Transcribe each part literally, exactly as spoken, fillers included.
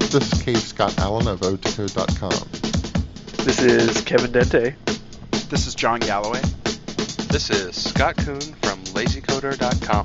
This is Cave Scott Allen of O T C O dot com. This is Kevin Dente. This is John Galloway. This is Scott Kuhn from Lazy Coder dot com.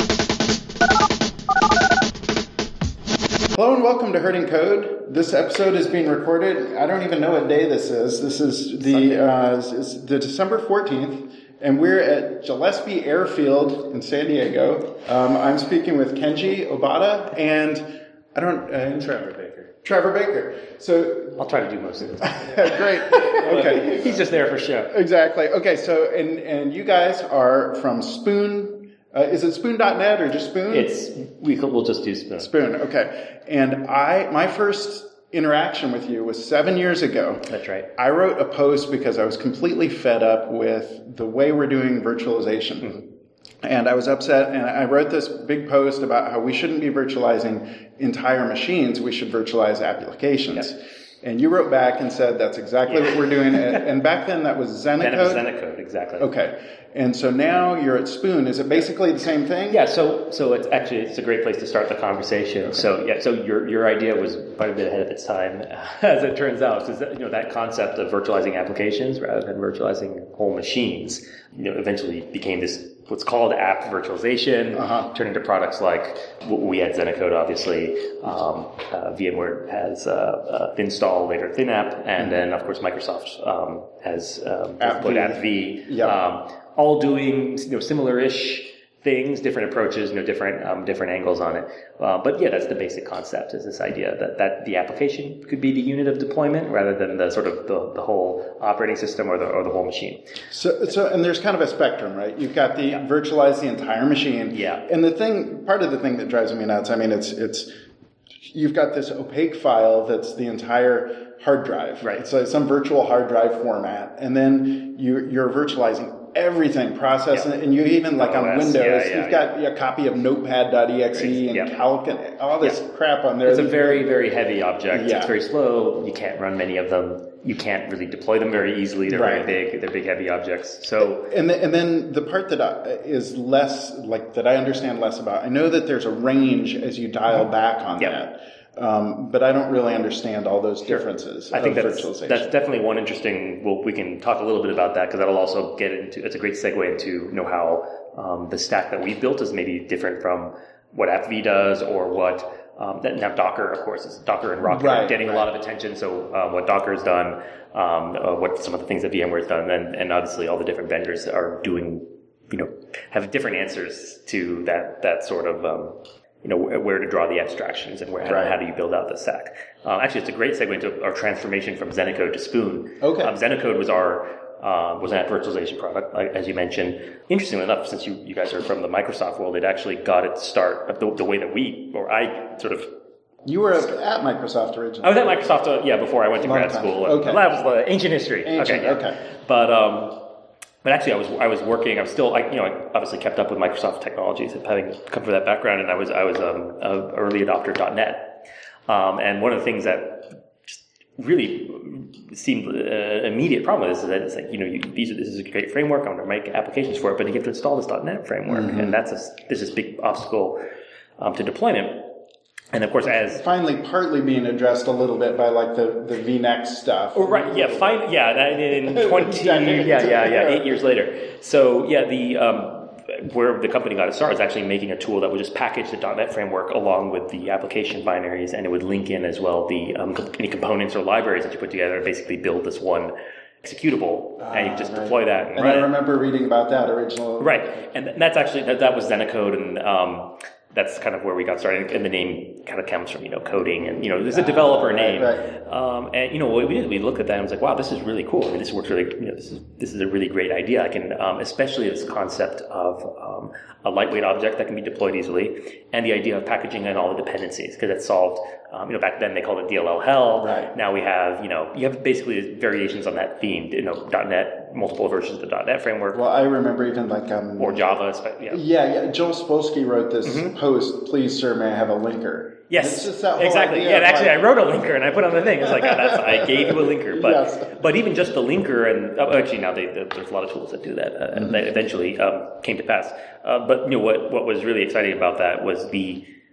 Hello and welcome to Herding Code. This episode is being recorded. I don't even know what day this is. This is the uh, it's the December fourteenth, and we're at Gillespie Airfield in San Diego. Um, I'm speaking with Kenji Obata and I don't uh, Trevor Baker. Trevor Baker. So I'll try to do most of it. Great. Okay. He's just there for show. Exactly. Okay. So and and you guys are from Spoon. Uh, is it spoon dot net or just Spoon? It's we we'll just do Spoon. Spoon. Okay. And I my first interaction with you was seven years ago. That's right. I wrote a post because I was completely fed up with the way we're doing virtualization. Mm-hmm. And I was upset, and I wrote this big post about how we shouldn't be virtualizing entire machines, we should virtualize applications. Yep. And you wrote back and said that's exactly yeah. what we're doing. And back then that was Zenacode? Then it was Zenacode, exactly. Okay. And so now you're at Spoon. Is it basically the same thing? Yeah, so so it's actually it's a great place to start the conversation. Okay. So yeah, so your your idea was quite a bit ahead of its time, as it turns out. Is that, you know, that concept of virtualizing applications rather than virtualizing whole machines, you know, eventually became this what's called app virtualization, uh-huh. turned into products like we had Zenacode, obviously. Um, uh, VMware has uh, uh, ThinStall, later ThinApp, and mm-hmm. then of course Microsoft um, has um, put AppV. Yep. Um, all doing, you know, similar-ish things, different approaches, you know, different um, different angles on it. Uh, but yeah, that's the basic concept, is this idea that, that the application could be the unit of deployment rather than the sort of the, the whole operating system or the or the whole machine. So so and there's kind of a spectrum, right? You've got the yeah. virtualize the entire machine. Yeah. And the thing, part of the thing that drives me nuts, I mean, it's it's you've got this opaque file that's the entire hard drive. Right. It's like some virtual hard drive format, and then you you're virtualizing everything, process, yeah. and you even like on O S, Windows, yeah, yeah, you've got yeah. a copy of notepad dot E X E and yeah. Calc and all this yeah. crap on there. It's a very, very heavy object. Yeah. It's very slow. You can't run many of them. You can't really deploy them very easily. They're right. very big. They're big, heavy objects. So, and the, and then the part that I, is less like that I understand less about. I know that there's a range as you dial back on yep. that. Um, but I don't really understand all those differences. Sure. I think of that's, virtualization. that's definitely one interesting. Well, we can talk a little bit about that because that'll also get into. It's a great segue into you know how um, the stack that we've built is maybe different from what AppV does or what um, that, now Docker, of course, is Docker and Rocket right, are getting right. a lot of attention. So uh, what Docker has done, um, uh, what some of the things that VMware has done, and, and obviously all the different vendors are doing. You know, have different answers to that that sort of. Um, you know, where to draw the abstractions and where, right. how, how do you build out the stack. Uh, actually, it's a great segue into our transformation from Zenacode to Spoon. Okay. Um, Zenacode was our, uh, was an app virtualization product, like, as you mentioned. Interestingly enough, since you, you guys are from the Microsoft world, it actually got its start the, the way that we, or I sort of. You were at Microsoft originally. I was at Microsoft, uh, yeah, before I went to Long grad time. school. Okay. And that was uh, ancient history. Ancient, okay. Yeah. okay. But, um, But actually, I was I was working. I was still, I, you know, I obviously kept up with Microsoft technologies, having come from that background, and I was I was um, an early adopter of .NET. Um, and one of the things that just really seemed an immediate problem with this is that it's like, you know, you, these are, this is a great framework. I'm going to make applications for it, but you have to install this .NET framework, mm-hmm. and that's a this is a big obstacle um, to deployment. And of course, as finally partly being addressed a little bit by like the, the V NEXT stuff. Oh, right. Yeah. Fine. Yeah. That in twenty. yeah. Yeah. Yeah. Eight years later. So yeah, the um, where the company got its start was actually making a tool that would just package the .NET framework along with the application binaries, and it would link in as well the um, any components or libraries that you put together and basically build this one executable, uh, and you just right. deploy that. And, and run I it. remember reading about that original. Right. And that's actually that, that was Zenacode, and um, that's kind of where we got started, and the name kind of comes from, you know, coding, and, you know, there's a developer uh, right, name. Right. Um, and, you know, what we did, we looked at that and was like, wow, this is really cool. I mean, this works really, you know, this is, this is a really great idea. I can, um, especially this concept of, um, a lightweight object that can be deployed easily, and the idea of packaging in all the dependencies, because it solved, um, you know, back then they called it D L L hell. Right. Now we have, you know, you have basically variations on that theme, you know, .NET, multiple versions of the .NET framework. Well, I remember even like, um, or Java, yeah. Yeah, yeah. Joel Spolsky wrote this mm-hmm. post, please, sir, may I have a linker? Yes, it's just that whole exactly. idea Yeah, and actually, like, I wrote a linker and I put on the thing. It's like, oh, that's, I gave you a linker, but yes. but even just the linker, and oh, actually now they, there's a lot of tools that do that, uh, mm-hmm. that eventually um, came to pass. Uh, but you know what? What was really exciting about that was the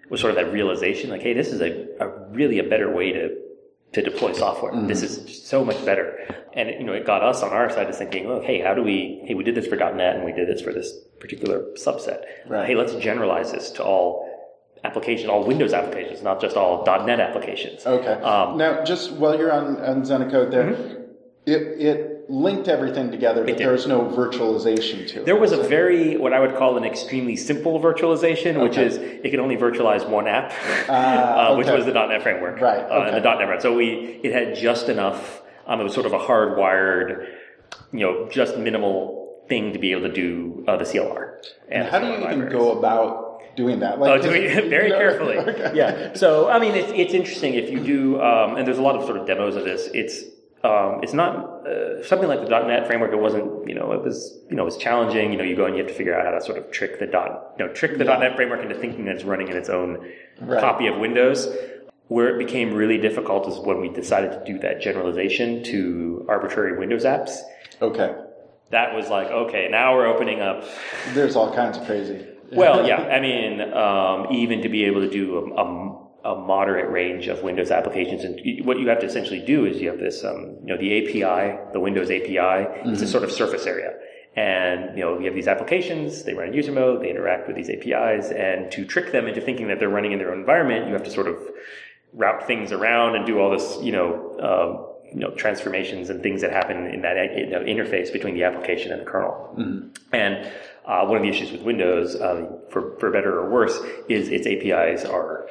was sort of that realization, like, hey, this is a, a really a better way to to deploy software. Mm-hmm. This is so much better. And, you know, it got us on our side to thinking, well, hey, how do we, hey, we did this for .dot net and we did this for this particular subset. Right. Hey, let's generalize this to all applications, all Windows applications, not just all .dot net applications. Okay. Um, now, just while you're on, on Zenacode there, mm-hmm. it, it linked everything together, but there was no virtualization to it. There was a very, what I would call an extremely simple virtualization, okay. which is it could only virtualize one app, uh, uh, which okay. was the .dot net framework. Right. Uh, okay. and the .dot net. So we, it had just enough, um, it was sort of a hardwired, you know, just minimal thing to be able to do uh, the C L R. And, and how do you even go about doing that? Like, oh, doing it very carefully. Okay. Yeah. So, I mean, it's, it's interesting if you do, um, and there's a lot of sort of demos of this. It's, Um, it's not uh, something like the .dot net framework. It wasn't, you know, it was, you know, it was challenging. You know, you go and you have to figure out how to sort of trick the dot, you know, trick the yeah. .dot net framework into thinking that it's running in its own right. copy of Windows. Where it became really difficult is when we decided to do that generalization to arbitrary Windows apps. Okay. That was like, okay, now we're opening up. There's all kinds of crazy. Well, yeah, I mean, um, even to be able to do a, a a moderate range of Windows applications. And what you have to essentially do is you have this, um, you know, the A P I, the Windows A P I, mm-hmm. is a sort of surface area. And, you know, you have these applications, they run in user mode, they interact with these A P Is, and to trick them into thinking that they're running in their own environment, you have to sort of route things around and do all this, you know, um, you know, transformations and things that happen in that you know, interface between the application and the kernel. Mm-hmm. And uh, one of the issues with Windows, um, for, for better or worse, is its A P Is are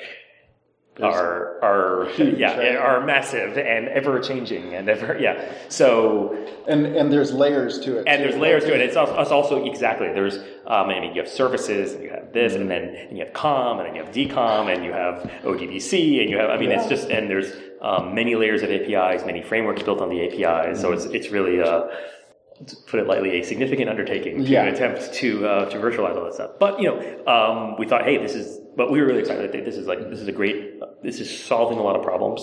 are are huge, yeah right? are massive and ever changing and ever yeah so and and there's layers to it and too, there's layers right? to it. It's also, it's also exactly there's um I mean you have services and you have this mm-hmm. and then and you have COM and then you have D COM and you have O D B C and you have I mean yeah. it's just and there's um, many layers of A P Is, many frameworks built on the A P Is. Mm-hmm. So it's it's really uh to put it lightly, a significant undertaking to yeah. attempt to uh, to virtualize all that stuff. But you know, um, we thought, hey, this is. But we were really excited. This is like this is a great. This is solving a lot of problems.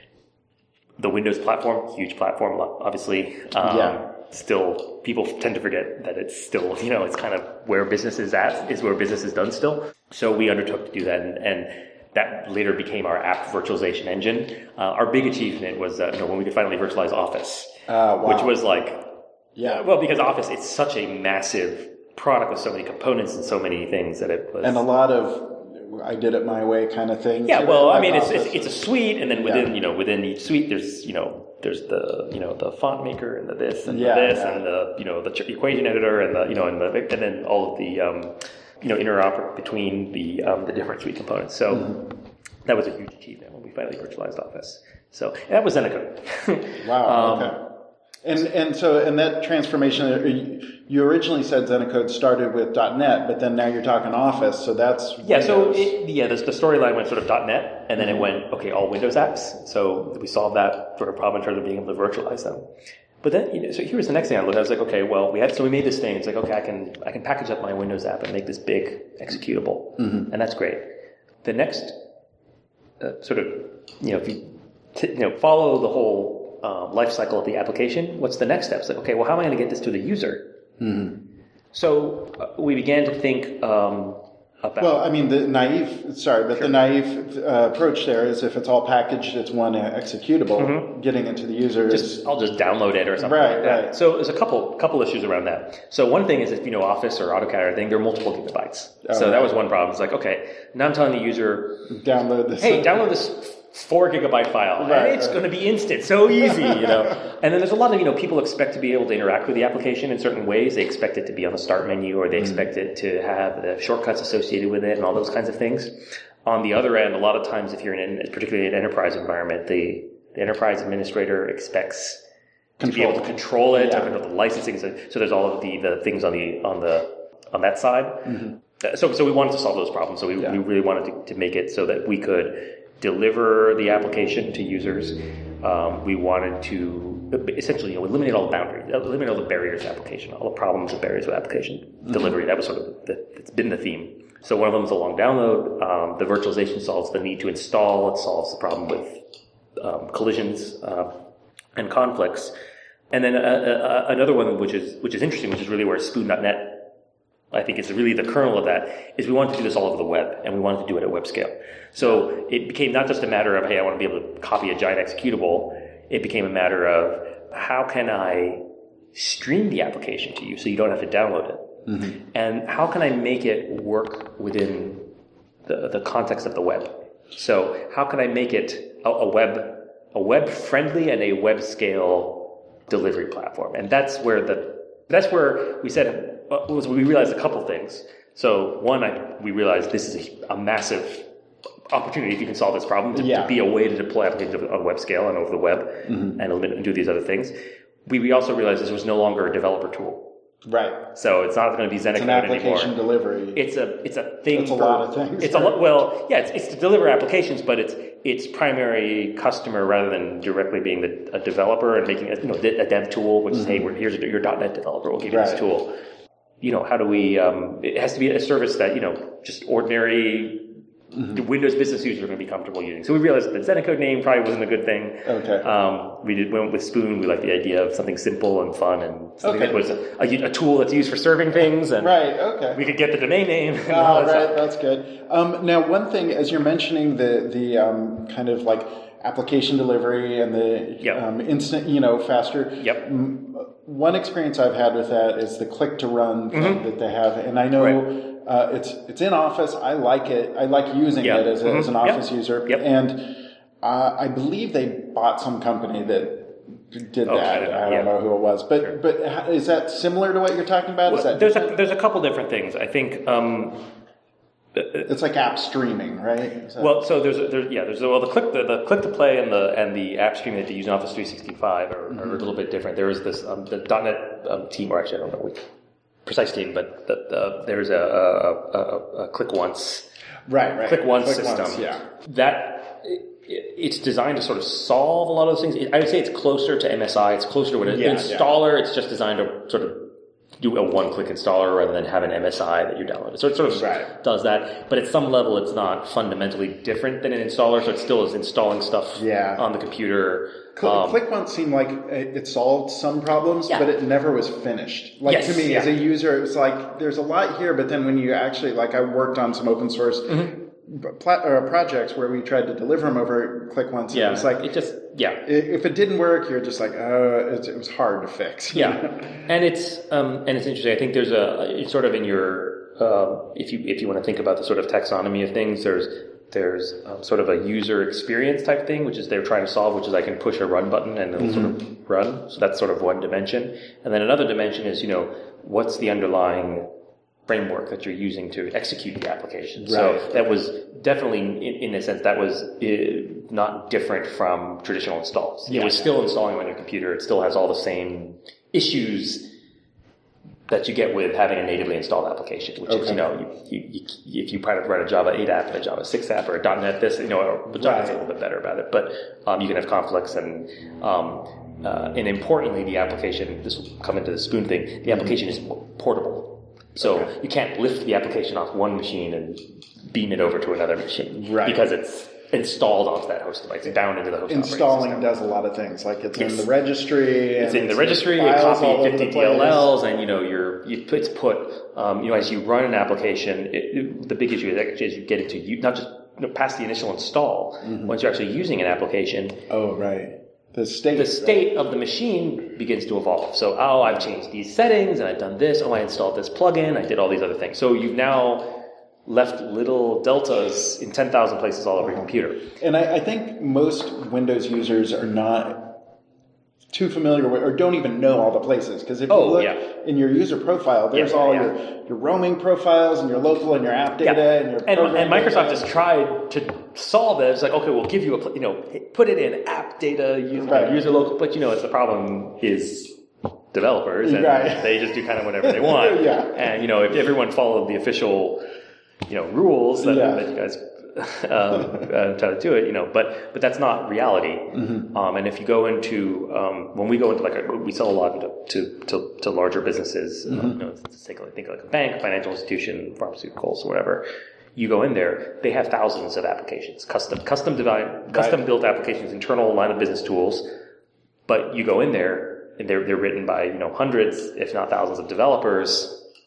The Windows platform, huge platform, obviously. Um, yeah. Still, people tend to forget that it's still, you know, it's kind of where business is at, is where business is done still. So we undertook to do that, and, and that later became our app virtualization engine. Uh, our big achievement was, uh, you know, when we could finally virtualize Office, uh, wow. which was like. Yeah. Well, because Office, it's such a massive product with so many components and so many things that it was. And a lot of, I did it my way kind of thing. Yeah, well, like I mean, it's, Office. it's it's a suite, and then within, yeah. you know, within each suite, there's, you know, there's the, you know, the font maker and the this and yeah, the this yeah. and the, you know, the equation editor and the, you know, and the, and then all of the, um, you know, interoperate between the, um, the different suite components. So mm-hmm. that was a huge achievement when we finally virtualized Office. So and that was Zenacode. Wow. um, okay. And and so and that transformation, you originally said Zenacode started with .dot net, but then now you're talking Office, so that's yeah. Windows. So it, yeah, the, the storyline went sort of .dot net, and then mm-hmm. it went okay, all Windows apps. So we solved that sort of problem in terms of being able to virtualize them. But then, you know, so here's the next thing I looked at. I was like, okay, well, we had so we made this thing. It's like, okay, I can I can package up my Windows app and make this big executable, mm-hmm. and that's great. The next uh, sort of, you know, if you t- you know follow the whole. Um, life cycle of the application, what's the next step? It's like, okay, well, how am I going to get this to the user? Mm-hmm. So uh, we began to think um, about... Well, I mean, the naive, sorry, but sure. the naive uh, approach there is if it's all packaged, it's one executable, mm-hmm. getting it to the user just, is... I'll just download it or something right, like that. Right. So there's a couple couple issues around that. So one thing is if you know Office or AutoCAD or anything, there are multiple gigabytes. Oh, so right. that was one problem. It's like, okay, now I'm telling the user... Download this. Hey, download this... four gigabyte file, right, and it's right. going to be instant, so easy, you know. And then there's a lot of, you know, people expect to be able to interact with the application in certain ways. They expect it to be on the start menu, or they mm-hmm. expect it to have the shortcuts associated with it, and all those kinds of things. On the other end, a lot of times, if you're in, an, particularly an enterprise environment, the, the enterprise administrator expects control. to be able to control it, yeah. to control the licensing. So, so there's all of the, the things on the on the on that side. Mm-hmm. So so we wanted to solve those problems. So we, yeah. we really wanted to, to make it so that we could deliver the application to users. Um, we wanted to essentially, you know, eliminate all the boundaries, eliminate all the barriers to application, all the problems and barriers with application mm-hmm. delivery. That was sort of the, it's been the theme. So one of them is a long download. Um, the virtualization solves the need to install. It solves the problem with um, collisions uh, and conflicts. And then uh, uh, another one, which is which is interesting, which is really where Spoon dot net I think it's really the kernel of that, is we wanted to do this all over the web, and we wanted to do it at web scale. So it became not just a matter of, hey, I want to be able to copy a giant executable. It became a matter of, how can I stream the application to you so you don't have to download it? Mm-hmm. And how can I make it work within the, the context of the web? So how can I make it a, a web a web friendly and a web scale delivery platform? And that's where the that's where we said was we realized a couple things. So one, I, we realized this is a, a massive opportunity if you can solve this problem to, yeah. to be a way to deploy applications on web scale and over the web mm-hmm. and, and do these other things. We, we also realized this was no longer a developer tool. Right. So it's not going to be Zenacode anymore. It's an application anymore. delivery. It's a it's a thing. It's a for, lot of things. It's a lot. Well, yeah, it's, it's to deliver applications, but it's it's primary customer rather than directly being the, a developer and making a, you know a dev tool, which mm-hmm. is hey, we're, here's your .dot net developer, we'll give you right. this tool. You know, how do we? Um, it has to be a service that you know just ordinary. Mm-hmm. The Windows business users are going to be comfortable using. So we realized that the Zenacode name probably wasn't a good thing. Okay. Um, we did went with Spoon. We liked the idea of something simple and fun and something okay. that was a, a, a tool that's used for serving things. And right. Okay. We could get the domain name. And oh, all that right. stuff. That's good. Um, now, one thing, as you're mentioning the the um, kind of like application delivery and the yep. um, instant, you know, faster. Yep. M- one experience I've had with that is the click to run thing mm-hmm. that they have, and I know. Right. Uh, it's it's in Office. I like it. I like using yeah. it as, a, mm-hmm. as an Office yep. user. Yep. And uh, I believe they bought some company that did oh, that. I don't know, I don't yeah. know who it was. But sure. but is that similar to what you're talking about? Well, is that there's a, there's a couple different things. I think um, it's like app streaming, right? That... Well, so there's there's yeah there's well the click the, the click to play and the and the app streaming that they use in Office three sixty-five are, mm-hmm. are a little bit different. There is this um, the .dot net um, team, or actually I don't know which. Precise team, but the, the, there's a, a, a, a click once, right, right. click once click system. Once, yeah. That it, it's designed to sort of solve a lot of those things. I would say it's closer to M S I. It's closer to what an yeah, installer. Yeah. It's just designed to sort of do a one-click installer rather than have an M S I that you download. So it sort of right. does that, but at some level, it's not fundamentally different than an installer. So it still is installing stuff yeah. on the computer. Click, um, click once seemed like it solved some problems, yeah. but it never was finished. Like yes, to me, yeah. as a user, it was like there's a lot here, but then when you actually, like, I worked on some open source mm-hmm. pla- or projects where we tried to deliver them over click once. Yeah, it was like it just yeah. If it didn't work, you're just like, oh, it, it was hard to fix. Yeah, and it's um, and it's interesting. I think there's a it's sort of in your uh, if you if you want to think about the sort of taxonomy of things, there's. There's um, sort of a user experience type thing, which is they're trying to solve, which is I can push a run button and it'll mm-hmm. sort of run. So that's sort of one dimension. And then another dimension is, you know, what's the underlying framework that you're using to execute the application. Right. So that was definitely, in, in a sense, that was uh, not different from traditional installs. Yeah. It was still installing on your computer. It still has all the same issues that you get with having a natively installed application, which okay. is, you know, you, you, you, if you try to run a Java eight app and a Java six app or a .dot net this, you know, Java's right. a little bit better about it, but um, you can have conflicts and, um, uh, and importantly, the application, this will come into the Spoon thing, the application is portable. So okay. you can't lift the application off one machine and beam it over to another machine right. because it's installed onto that host device, down into the host Installing does a lot of things, like it's yes. in the registry. It's in the registry, you copy fifty D L Ls, and you know, you're, you, it's put, um, you know, as you run an application, it, it, the big issue is, is you get it to, you, not just you know, past the initial install, mm-hmm. once you're actually using an application. Oh, right. The state. The state right. of the machine begins to evolve. So, oh, I've changed these settings, and I've done this, oh, I installed this plugin, I did all these other things. So you've now left little deltas in ten thousand places all over your computer. And I, I think most Windows users are not too familiar with, or don't even know all the places. Because if oh, you look yeah. in your user profile, there's yeah, all yeah. your, your roaming profiles and your local and your app data yeah. and your and, and Microsoft data. has tried to solve it. It's like, okay, we'll give you a, you know, put it in app data, user, right. user local, but you know, it's the problem is developers and right. they just do kind of whatever they want. yeah. And you know, if everyone followed the official, you know, rules that, yeah. that you guys um, uh, try to do it, you know, but but that's not reality. Mm-hmm. Um, and if you go into um, when we go into like a, we sell a lot to to, to larger businesses. Mm-hmm. Um, you know, let's take think like a bank, financial institution, pharmaceuticals, or whatever. You go in there, they have thousands of applications, custom custom design, custom built applications, internal line of business tools. But you go in there, and they're they're written by you know hundreds, if not thousands, of developers.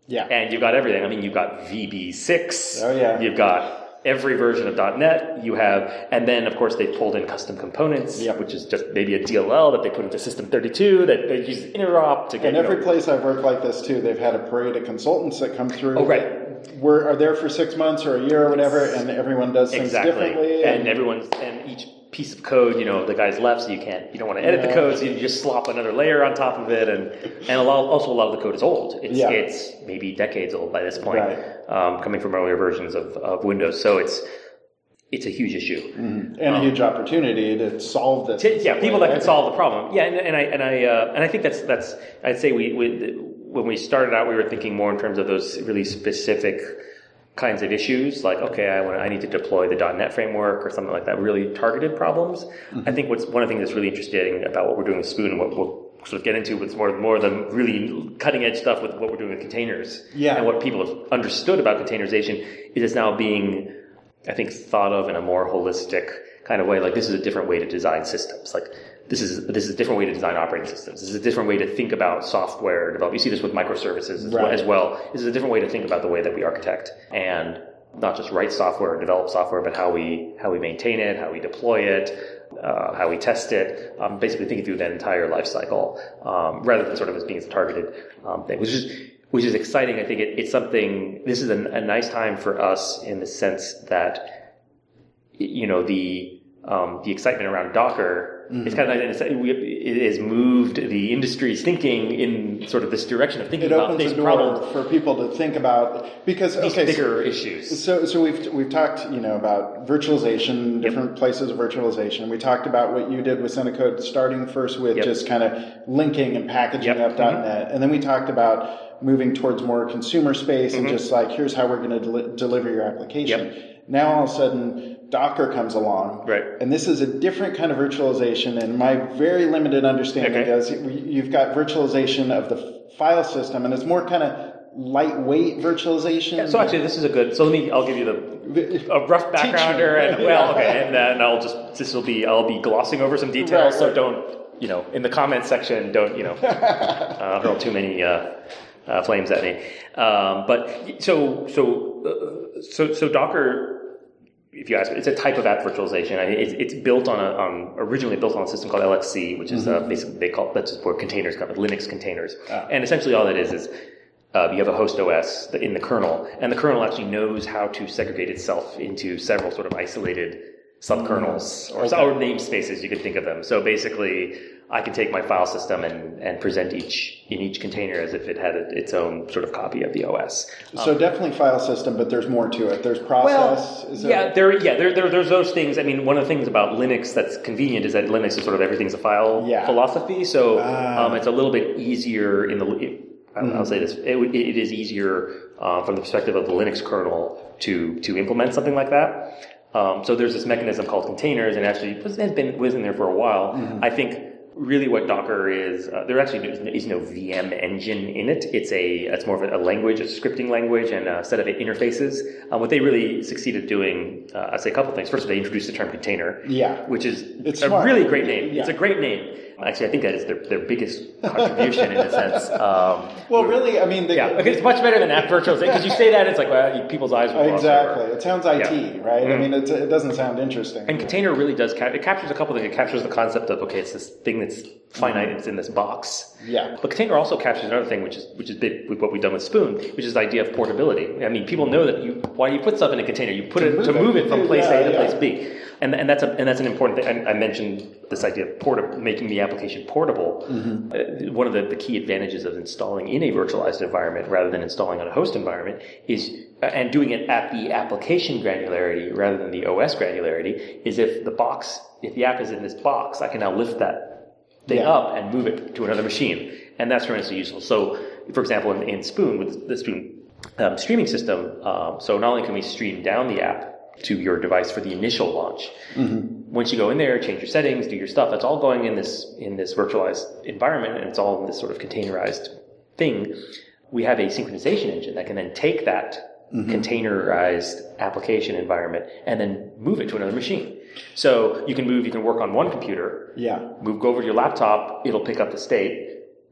Yeah. And you've got everything. I mean, you've got V B six. Oh, yeah. You've got every version of .NET. You have, and then, of course, they pulled in custom components, yep. which is just maybe a D L L that they put into System thirty-two that they use interop to get. And every you know, place I've worked like this, too, they've had a parade of consultants that come through. Oh, right. We're, are there for six months or a year or whatever, and everyone does things exactly. differently. And, and everyone's, and each piece of code, you know, the guy's left, so you can't, you don't want to edit yeah. the code, so you just slop another layer on top of it, and and a lot, also a lot of the code is old. It's yeah. it's maybe decades old by this point, right. um, coming from earlier versions of, of Windows. So it's it's a huge issue mm-hmm. and um, a huge opportunity to solve this. To, yeah, people that can solve the problem. Yeah, and, and I and I uh, and I think that's that's I'd say we, we when we started out, we were thinking more in terms of those really specific kinds of issues, like, okay, I want I need to deploy the .NET framework or something like that, really targeted problems. Mm-hmm. I think what's one of the things that's really interesting about what we're doing with Spoon and what we'll sort of get into with more, more of the really cutting edge stuff with what we're doing with containers yeah. and what people have understood about containerization is it's now being, I think, thought of in a more holistic kind of way. Like, this is a different way to design systems. Like, This is this is a different way to design operating systems. This is a different way to think about software development. You see this with microservices as, right. well, as well. This is a different way to think about the way that we architect and not just write software or develop software, but how we how we maintain it, how we deploy it, uh, how we test it. Um, basically, thinking through that entire life cycle um, rather than sort of as being a targeted um, thing, which is which is exciting. I think it, it's something. This is a, a nice time for us in the sense that you know the um, the excitement around Docker. Mm-hmm. It's kind of nice. It has moved the industry's thinking in sort of this direction of thinking it about opens these the door problems for people to think about because these okay, bigger so, issues. So, so we've we've talked, you know, about virtualization, different yep. places of virtualization. We talked about what you did with Cinecode, starting first with yep. just kind of linking and packaging yep. up mm-hmm. .NET, and then we talked about moving towards more consumer space mm-hmm. and just like here's how we're going to del- deliver your application. Yep. Now all of a sudden, Docker comes along, right. and this is a different kind of virtualization. And my very limited understanding okay. is you've got virtualization of the file system, and it's more kind of lightweight virtualization. Yeah, so actually, this is a good. So let me. I'll give you the a rough backgrounder, and well, okay, and then I'll just. This will be. I'll be glossing over some details, right, so right. don't. You know, in the comments section, don't. You know, uh, hurl too many. Uh, Uh, flames at me, um, but so so uh, so so Docker, if you ask me, it's a type of app virtualization. I mean, it's, it's built on a on originally built on a system called L X C, which is mm-hmm. uh, basically they call that's where containers come, Linux containers, ah. and essentially all that is is uh, you have a host O S in the kernel, and the kernel actually knows how to segregate itself into several sort of isolated subkernels or, okay. or namespaces. You can think of them. So basically, I can take my file system and, and present each in each container as if it had a, its own sort of copy of the O S. Um, so definitely file system, but there's more to it. There's process. Well, is yeah, there, there, yeah, there, there, there's those things. I mean, one of the things about Linux that's convenient is that Linux is sort of everything's a file yeah. philosophy. So uh, um, it's a little bit easier in the. It, mm-hmm. I'll say this: it, it is easier uh, from the perspective of the Linux kernel to to implement something like that. Um, so there's this mechanism called containers, and actually it has been was in there for a while. Mm-hmm. I think really what Docker is, uh, there actually is no V M engine in it. It's a it's more of a language, a scripting language, and a set of interfaces. Um, what they really succeeded doing, uh, I'd say a couple things. First, they introduced the term container, yeah, which is it's a smart. really great name. Yeah. It's a great name. Actually, I think that is their, their biggest contribution in a sense. Um, well, really, I mean, they, yeah, okay, it's much better than app virtualization because you say that it's like well, people's eyes will gloss exactly. over. It sounds I T, yeah. right? Mm-hmm. I mean, it's, it doesn't sound interesting. And container really does cap- it captures a couple of things. It captures the concept of okay, it's this thing that's finite. Mm-hmm. It's in this box. Yeah. But container also captures another thing, which is which is big with what we've done with Spoon, which is the idea of portability. I mean, people know that you why you put stuff in a container, you put to it move to move it, it from place yeah, A to yeah. place B. And and that's a and that's an important thing. I, I mentioned this idea of portable, making the application portable. Mm-hmm. Uh, one of the, the key advantages of installing in a virtualized environment rather than installing on a host environment is, uh, and doing it at the application granularity rather than the O S granularity, is if the box, if the app is in this box, I can now lift that thing yeah. up and move it to another machine, and that's tremendously useful. So, for example, in, in Spoon with the Spoon um, streaming system, um, so not only can we stream down the app to your device for the initial launch. Mm-hmm. Once you go in there, change your settings, do your stuff, that's all going in this in this virtualized environment, and it's all in this sort of containerized thing. We have a synchronization engine that can then take that mm-hmm. containerized application environment and then move it to another machine. So you can move, you can work on one computer, yeah. move, go over to your laptop, it'll pick up the state.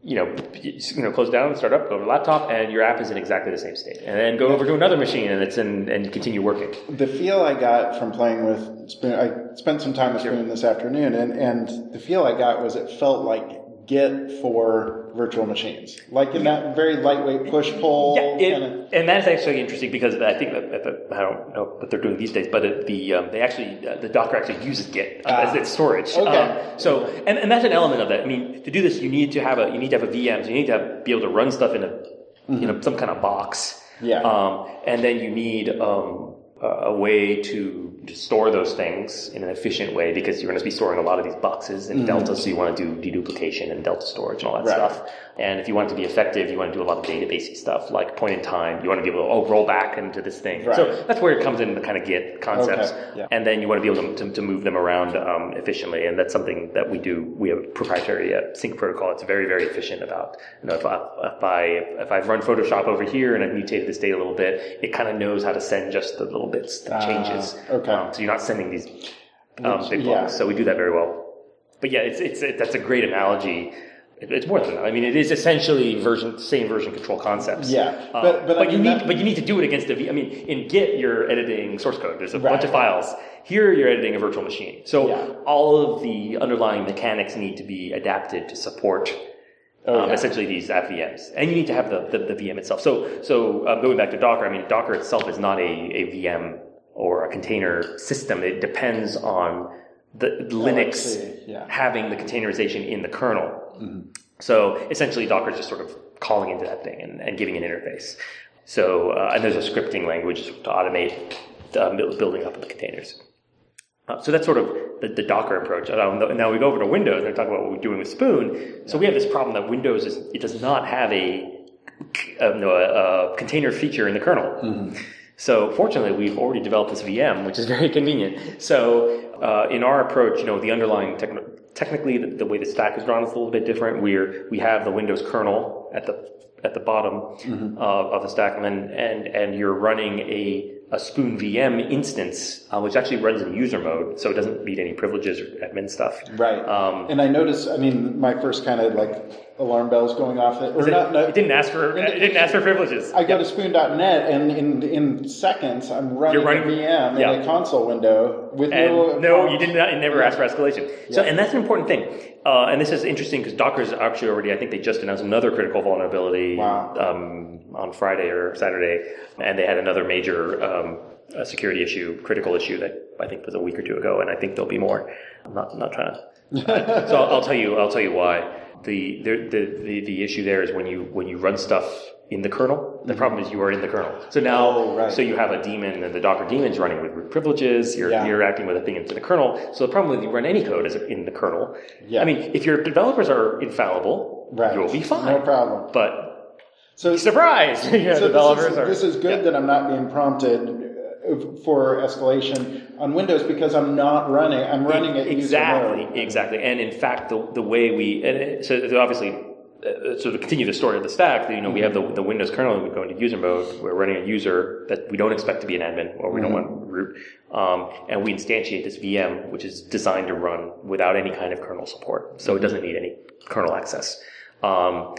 you know, you know, close down, start up, go to the laptop, and your app is in exactly the same state. And then go over to another machine, and it's in, and continue working. The feel I got from playing with Spoon, I spent some time with Spoon this afternoon, and, and the feel I got was it felt like Git for virtual machines, like in that very lightweight push pull. Yeah, it, kind of. And that's actually interesting because I think that, that, I don't know what they're doing these days, but it, the um, they actually uh, the Docker actually uses Git uh, as its storage. Okay. Um, so and, and that's an element of that. I mean, to do this, you need to have a you need to have a V M. So you need to have, be able to run stuff in a mm-hmm. you know some kind of box. Yeah. Um, and then you need um, a, a way to. to store those things in an efficient way because you're going to be storing a lot of these boxes in mm-hmm. Delta, so you want to do deduplication and Delta storage and all that right. stuff. And if you want it to be effective, you want to do a lot of databasey stuff like point in time. You want to be able to, oh, roll back into this thing. Right. So that's where it comes in, the kind of Git concepts. Okay. Yeah. And then you want to be able to, to, to move them around um, efficiently. And that's something that we do. We have a proprietary uh, sync protocol. It's very, very efficient about, you know, if, I, if, I, if I've run Photoshop over here and I've mutated this data a little bit, it kind of knows how to send just the little bits that uh, changes. Okay. Um, so you're not sending these um, big yeah. blocks. So we do that very well. But yeah, it's, it's, it, that's a great analogy. It's more than that. I mean, it is essentially version, same version control concepts. Yeah, um, but but, but I you mean need that, but you need to do it against a V. I mean, in Git you're editing source code. There's a right. bunch of files. Here you're editing a virtual machine. So yeah. all of the underlying mechanics need to be adapted to support oh, um, yeah. essentially these app V Ms, and you need to have the the, the V M itself. So so um, going back to Docker, I mean, Docker itself is not a, a V M or a container system. It depends on the Linux oh, yeah. having the containerization in the kernel. Mm-hmm. So essentially Docker is just sort of calling into that thing and, and giving an interface. So, uh, and there's a scripting language to automate the building up of the containers. Uh, so that's sort of the, the Docker approach. Uh, now we go over to Windows and talk about what we're doing with Spoon. So we have this problem that Windows is, it does not have a, a, no, a, a container feature in the kernel. Mm-hmm. So fortunately, we've already developed this V M, which is very convenient. So uh, in our approach, you know, the underlying techn- technically the, the way the stack is drawn is a little bit different. We're we have the Windows kernel at the at the bottom mm-hmm. uh, of the stack, and and and you're running a a Spoon V M instance, uh, which actually runs in user mode, so it doesn't need any privileges or admin stuff. Right. Um, and I noticed, I mean, my first kind of like alarm bells going off. That, or it, not, no, it didn't ask for it didn't ask for privileges. I go yep. to spoon dot net, and in in seconds, I'm running, running a V M yeah. in a console window with and no. No, you did not. It never yeah. asked for escalation. So, yeah. and that's an important thing. Uh, and this is interesting because Docker's actually already, I think they just announced another critical vulnerability wow. um, on Friday or Saturday, and they had another major um, a security issue, critical issue that I think was a week or two ago, and I think there'll be more. I'm not not trying to. Uh, so I'll, I'll tell you. I'll tell you why. The, the the the issue there is when you when you run stuff in the kernel. The mm-hmm. problem is you are in the kernel. So now, oh, right. so you have a daemon, and the Docker daemon is running with root privileges. You're yeah. you're acting with a thing into the kernel. So the problem with you run any code is in the kernel. Yeah. I mean, if your developers are infallible, right. you'll be fine. No problem. But so surprise, your so developers this is, are. This is good yeah. that I'm not being prompted for escalation on Windows because I'm not running. I'm running it exactly, user mode. exactly. And in fact, the the way we and so obviously. Uh, so to continue the story of the stack, you know, we have the, the Windows kernel, we go into user mode, we're running a user that we don't expect to be an admin, or we mm-hmm. don't want root, um, and we instantiate this V M, which is designed to run without any kind of kernel support, so it doesn't need any kernel access. Um,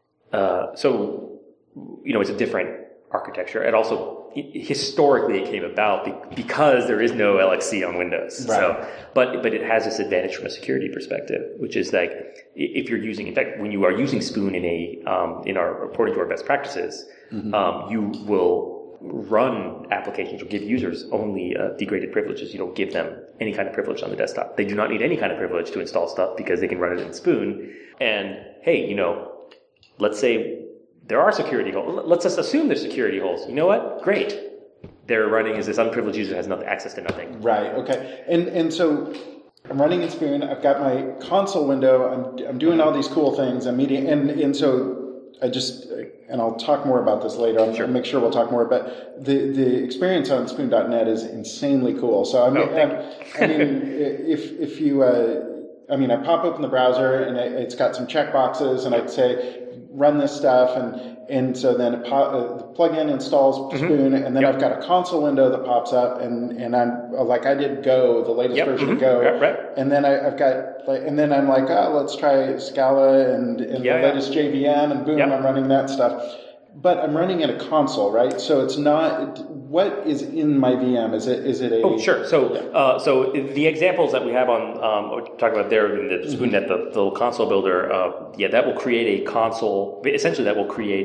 uh, so, you know, it's a different architecture. It also, it, historically it came about be, because there is no L X C on Windows. Right. So, but, but it has this advantage from a security perspective, which is like, if you're using, in fact, when you are using Spoon in a, um, in our, according to our best practices, mm-hmm. um, you will run applications or give users only uh, degraded privileges. You don't give them any kind of privilege on the desktop. They do not need any kind of privilege to install stuff because they can run it in Spoon. And hey, you know, let's say there are security holes. Let's just assume there's security holes. You know what? Great. They're running as this unprivileged user has nothing, access to nothing. Right. Okay. And and so I'm running in Spoon. I've got my console window. I'm I'm doing all these cool things. I'm meeting, and and so I just and I'll talk more about this later. I'll sure. make sure we'll talk more. But the the experience on spoon dot net is insanely cool. So I mean, oh, I, I mean, if if you. Uh, I mean, I pop open the browser and it, it's got some checkboxes, and I'd say, run this stuff, and and so then it po- uh, the plugin installs mm-hmm. Spoon, and then yep. I've got a console window that pops up, and and I'm like I did Go, the latest yep. version mm-hmm. of Go, right, right. and then I, I've got like, and then I'm like, oh, let's try Scala and, and yeah, the yeah. latest J V M, and boom, yep. I'm running that stuff. But I'm running at a console, right? So it's not. What is in my V M? Is it is it a? Oh, sure. So, yeah. uh, so the examples that we have on, um, we're talking about there in the SpoonNet, mm-hmm. the, the little console builder. Uh, yeah, that will create a console. Essentially, that will create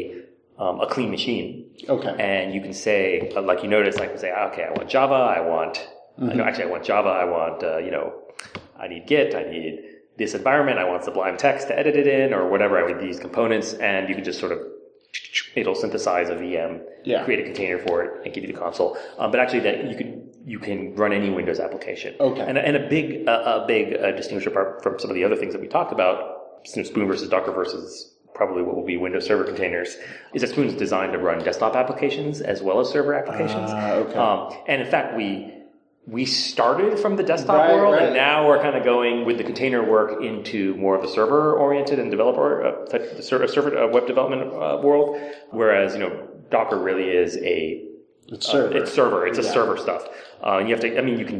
a um, a clean machine. Okay. And you can say, like you notice, like you say, okay, I want Java. I want. Mm-hmm. No, actually, I want Java. I want. Uh, you know, I need Git. I need this environment. I want Sublime Text to edit it in, or whatever. I need these components, and you can just sort of. It'll synthesize a V M, yeah. create a container for it, and give you the console. Um, but actually, that you can you can run any Windows application. Okay. And, and a big uh, a big uh, distinguisher apart from some of the other things that we talked about, Spoon versus Docker versus probably what will be Windows Server containers, is that Spoon is designed to run desktop applications as well as server applications. Uh, okay. Um, and in fact, we. We started from the desktop right, world, right. and now we're kind of going with the container work into more of the server-oriented and developer uh, type, the server, server uh, web development uh, world. Whereas, you know, Docker really is a it's server. Uh, it's server. It's yeah. a server stuff. Uh, you have to. I mean, you can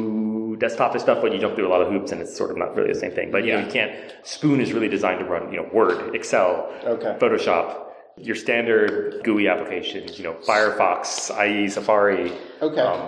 do desktop stuff, but you jump through a lot of hoops, and it's sort of not really the same thing. But you yeah. know, you can't. Spoon is really designed to run, you know, Word, Excel, okay. Photoshop, your standard G U I applications. You know, Firefox, I E, Safari. Okay. Um,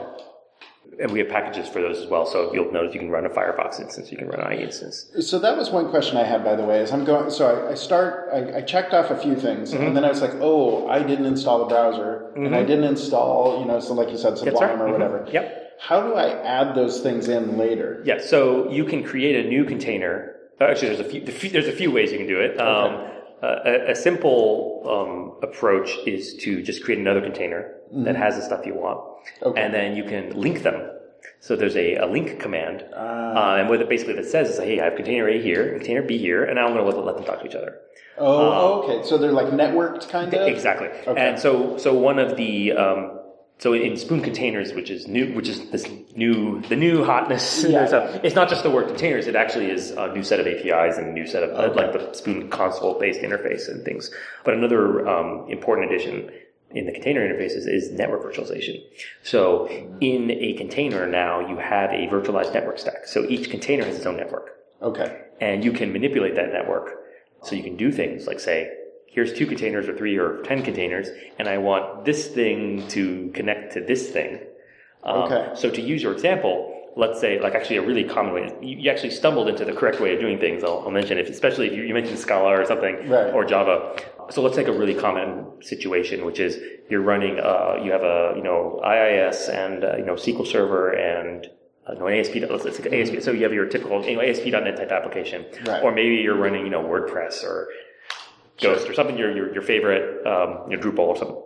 And we have packages for those as well. So you'll notice you can run a Firefox instance, you can run an I E instance. So that was one question I had, by the way, is I'm going, so I, I start, I, I checked off a few things, mm-hmm. and then I was like, oh, I didn't install the browser, mm-hmm. and I didn't install, you know, so like you said, Sublime right. or whatever. Mm-hmm. Yep. How do I add those things in later? Yeah, so you can create a new container. Actually, there's a few, there's a few ways you can do it. Um, okay. Uh, a, a simple um, approach is to just create another container mm-hmm. that has the stuff you want, okay. and then you can link them. So there's a, a link command, uh, uh, and what it basically that says is, hey, I have container A here, and container B here, and now I'm going to let, let them talk to each other. Oh, um, okay. So they're like networked, kind of. Exactly. Okay. And so, so one of the um, so in Spoon containers, which is new, which is this new, the new hotness. Yeah. So it's not just the word containers; it actually is a new set of A P Is and a new set of okay. uh, like the Spoon console-based interface and things. But another um, important addition in the container interfaces is network virtualization. So in a container now, you have a virtualized network stack. So each container has its own network. Okay. And you can manipulate that network. So you can do things like say, here's two containers or three or ten containers, and I want this thing to connect to this thing. Um, okay. So to use your example, let's say, like actually a really common way, you, you actually stumbled into the correct way of doing things. I'll, I'll mention it, especially if you, you mentioned Scala or something, right. or Java. So let's take a really common situation, which is you're running, uh, you have a, you know, I I S and, uh, you know, S Q L Server and, uh, no, an A S P, let's, let's, A S P, so you have your typical, you know, A S P dot net type application. Right. Or maybe you're running, you know, WordPress or Ghost sure. or something, your, your, your favorite, um, you know, Drupal or something.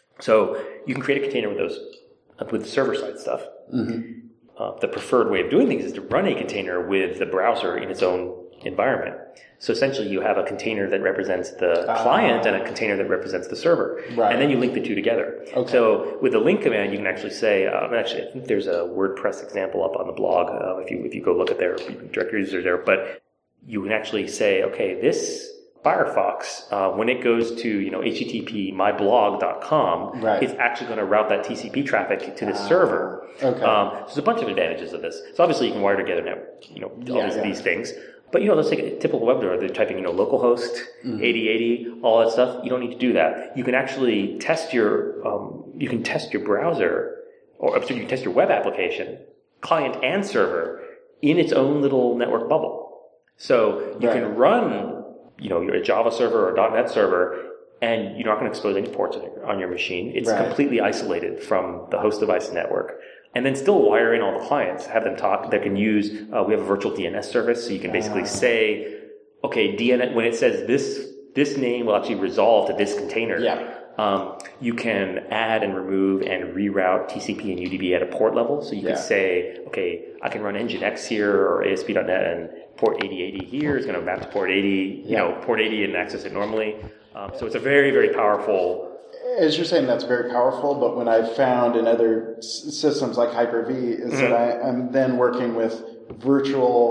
So you can create a container with those, uh, with server-side stuff. Mm-hmm. Uh, the preferred way of doing things is to run a container with the browser in its own environment. So essentially you have a container that represents the uh, client and a container that represents the server. Right. And then you link the two together. Okay. So with the link command, you can actually say, um, actually I think there's a WordPress example up on the blog, uh, if you if you go look at their directory users there, but you can actually say, okay, this Firefox, uh, when it goes to, you know, H T T P my blog dot com, right. it's actually going to route that T C P traffic to this uh, server. Okay. Um, so there's a bunch of advantages of this. So obviously you can wire together now, you know, all yeah, these, yeah. these things. But, you know, let's take a typical web developer. They're typing, you know, localhost, mm-hmm. eighty eighty, all that stuff. You don't need to do that. You can actually test your, um, you can test your browser, or you can test your web application, client and server, in its own little network bubble. So you right. can run, you know, your Java server or .NET server, and you're not going to expose any ports on your, on your machine. It's right. completely isolated from the host device network. And then still wire in all the clients, have them talk. They can use, uh, we have a virtual D N S service, so you can basically uh. say, okay, D N S, when it says this, this name will actually resolve to this container. Yeah. Um, you can add and remove and reroute T C P and U D B at a port level. So you yeah. can say, okay, I can run Nginx here or A S P dot net and port eighty eighty here is going to map to port eighty, you yeah. know, port eighty and access it normally. Um, so it's a very, very powerful. As you're saying, that's very powerful, but when I've found in other s- systems like Hyper-V is mm-hmm. that I, I'm then working with virtual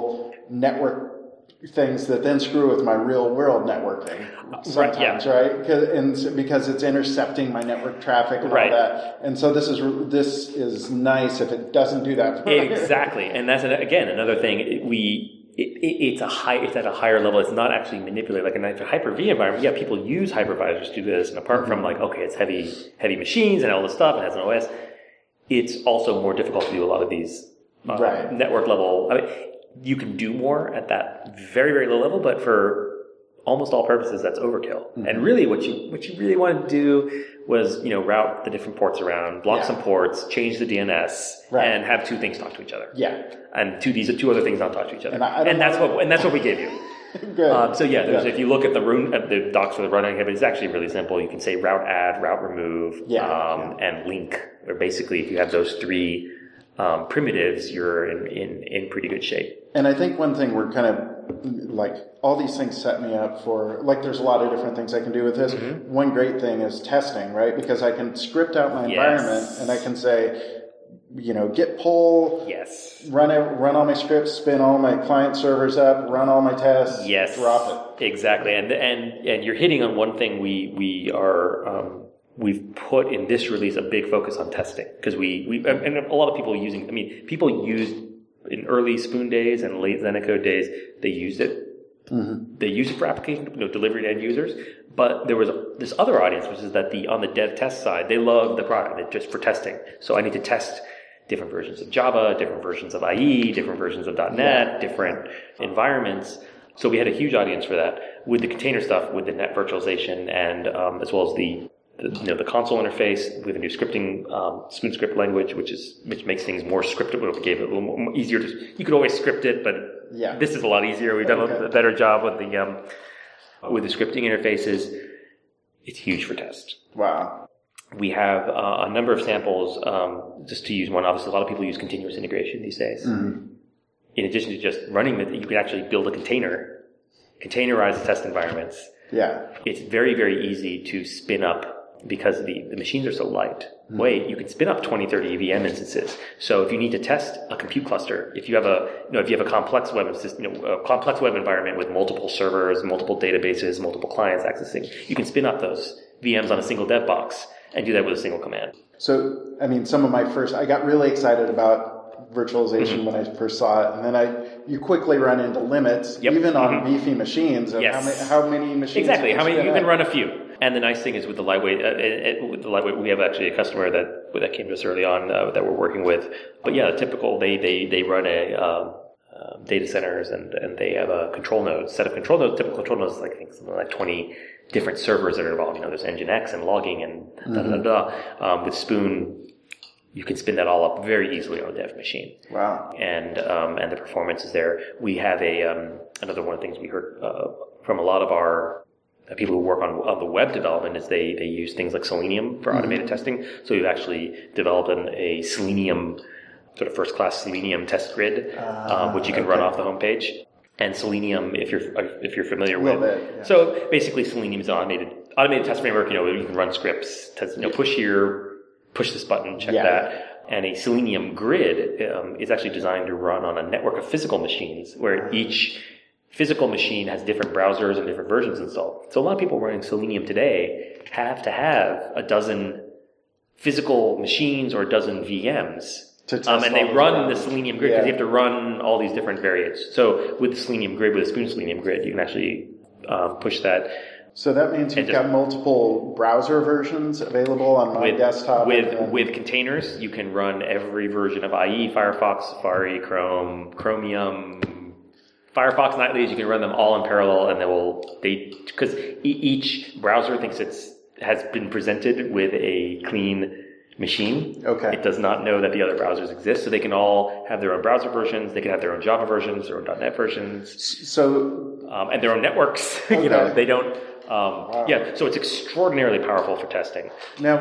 network things that then screw with my real world networking sometimes, yeah. right? Because, and because it's intercepting my network traffic and Right. all that. And so this is this is nice if it doesn't do that. Exactly, and that's again another thing. We it, it, it's a high it's at a higher level. It's not actually manipulated like in a Hyper-V environment. Yeah, people use hypervisors to do this, and apart mm-hmm. from like okay, it's heavy heavy machines and all this stuff, it has an O S. It's also more difficult to do a lot of these uh, right. network level. I mean, you can do more at that very, very low level, but for almost all purposes, that's overkill. Mm-hmm. And really, what you what you really wanted to do was, you know, route the different ports around, block yeah. some ports, change the D N S, right. and have two things talk to each other. Yeah. And two these are two other things not talk to each other. And, I, I and that's what and that's what we gave you. Good. Um, so yeah, there's, yeah, if you look at the run, at the docs for the running inhibit, it's actually really simple. You can say route add, route remove, yeah, um, yeah. and link. Or basically, if you have those three um, primitives, you're in, in in pretty good shape. And I think one thing we're kind of like all these things set me up for like there's a lot of different things I can do with this. Mm-hmm. One great thing is testing, right? Because I can script out my yes. environment and I can say, you know, git pull, yes, run it, run all my scripts, spin all my client servers up, run all my tests, yes, drop it. Exactly. And and and you're hitting on one thing we we are um, we've put in this release a big focus on testing because we we and a lot of people using. I mean, people used. In early Spoon days and late Zenecode days, they used it. Mm-hmm. They used it for application, you know, delivery to end users. But there was this other audience, which is that the on the dev test side, they love the product just for testing. So I need to test different versions of Java, different versions of I E, different versions of .NET, yeah. different environments. So we had a huge audience for that with the container stuff, with the net virtualization, and um, as well as the The, you know, the console interface with a new scripting, um, Spoon script language, which is which makes things more scriptable. It gave it a little more easier to. You could always script it, but yeah. this is a lot easier. We've done okay. a better job with the um, with the scripting interfaces. It's huge for test. Wow. We have uh, a number of samples. Um, just to use one, obviously, a lot of people use continuous integration these days. Mm-hmm. In addition to just running it, you can actually build a container, containerize the test environments. Yeah. It's very very easy to spin up. Because the, the machines are so light, mm-hmm. weight, you can spin up twenty, thirty V M instances. So if you need to test a compute cluster, if you have a, you know, if you have a complex web system, you know, a complex web environment with multiple servers, multiple databases, multiple clients accessing, you can spin up those V Ms on a single dev box and do that with a single command. So, I mean, some of my first, I got really excited about virtualization mm-hmm. when I first saw it, and then I you quickly run into limits, yep. even on mm-hmm. beefy machines. Of yes. how, many, how many machines? Exactly. How many? You can up. run a few. And the nice thing is with the lightweight, uh, it, it, with the lightweight, we have actually a customer that that came to us early on uh, that we're working with. But yeah, typical. They they they run a um, uh, data centers and and they have a control node set of control nodes. Typical control nodes is like I think something like twenty different servers that are involved. You know, there's Nginx and logging and mm-hmm. da da da. da. Um, with Spoon, you can spin that all up very easily on a dev machine. Wow. And um, and the performance is there. We have a um, another one of the things we heard uh, from a lot of our people who work on, on the web development is they, they use things like Selenium for automated mm-hmm. testing. So we've actually developed an, a Selenium, sort of first-class Selenium test grid, uh, um, which you can okay. run off the homepage. And Selenium, if you're if you're familiar with, bit, yeah. so basically Selenium is an automated automated test framework. You know, you can run scripts, test, you know, push here, push this button, check yeah. that. And a Selenium grid um, is actually designed to run on a network of physical machines where each physical machine has different browsers and different versions installed. So a lot of people running Selenium today have to have a dozen physical machines or a dozen V Ms. To test um, and they run around. the Selenium grid because yeah. you have to run all these different variants. So with the Selenium grid, with the Spoon Selenium grid, you can actually um, push that. So that means you've got multiple browser versions available on my with, desktop. With then... with containers, you can run every version of I E, Firefox, Safari, Chrome, Chromium, Firefox nightlies. You can run them all in parallel, and they will they because e- each browser thinks it's has been presented with a clean machine. Okay. It does not know that the other browsers exist, so they can all have their own browser versions. They can have their own Java versions, their own .NET versions, so um, and their own networks. Okay. you know, they don't. Um, wow. Yeah, so it's extraordinarily powerful for testing. Now,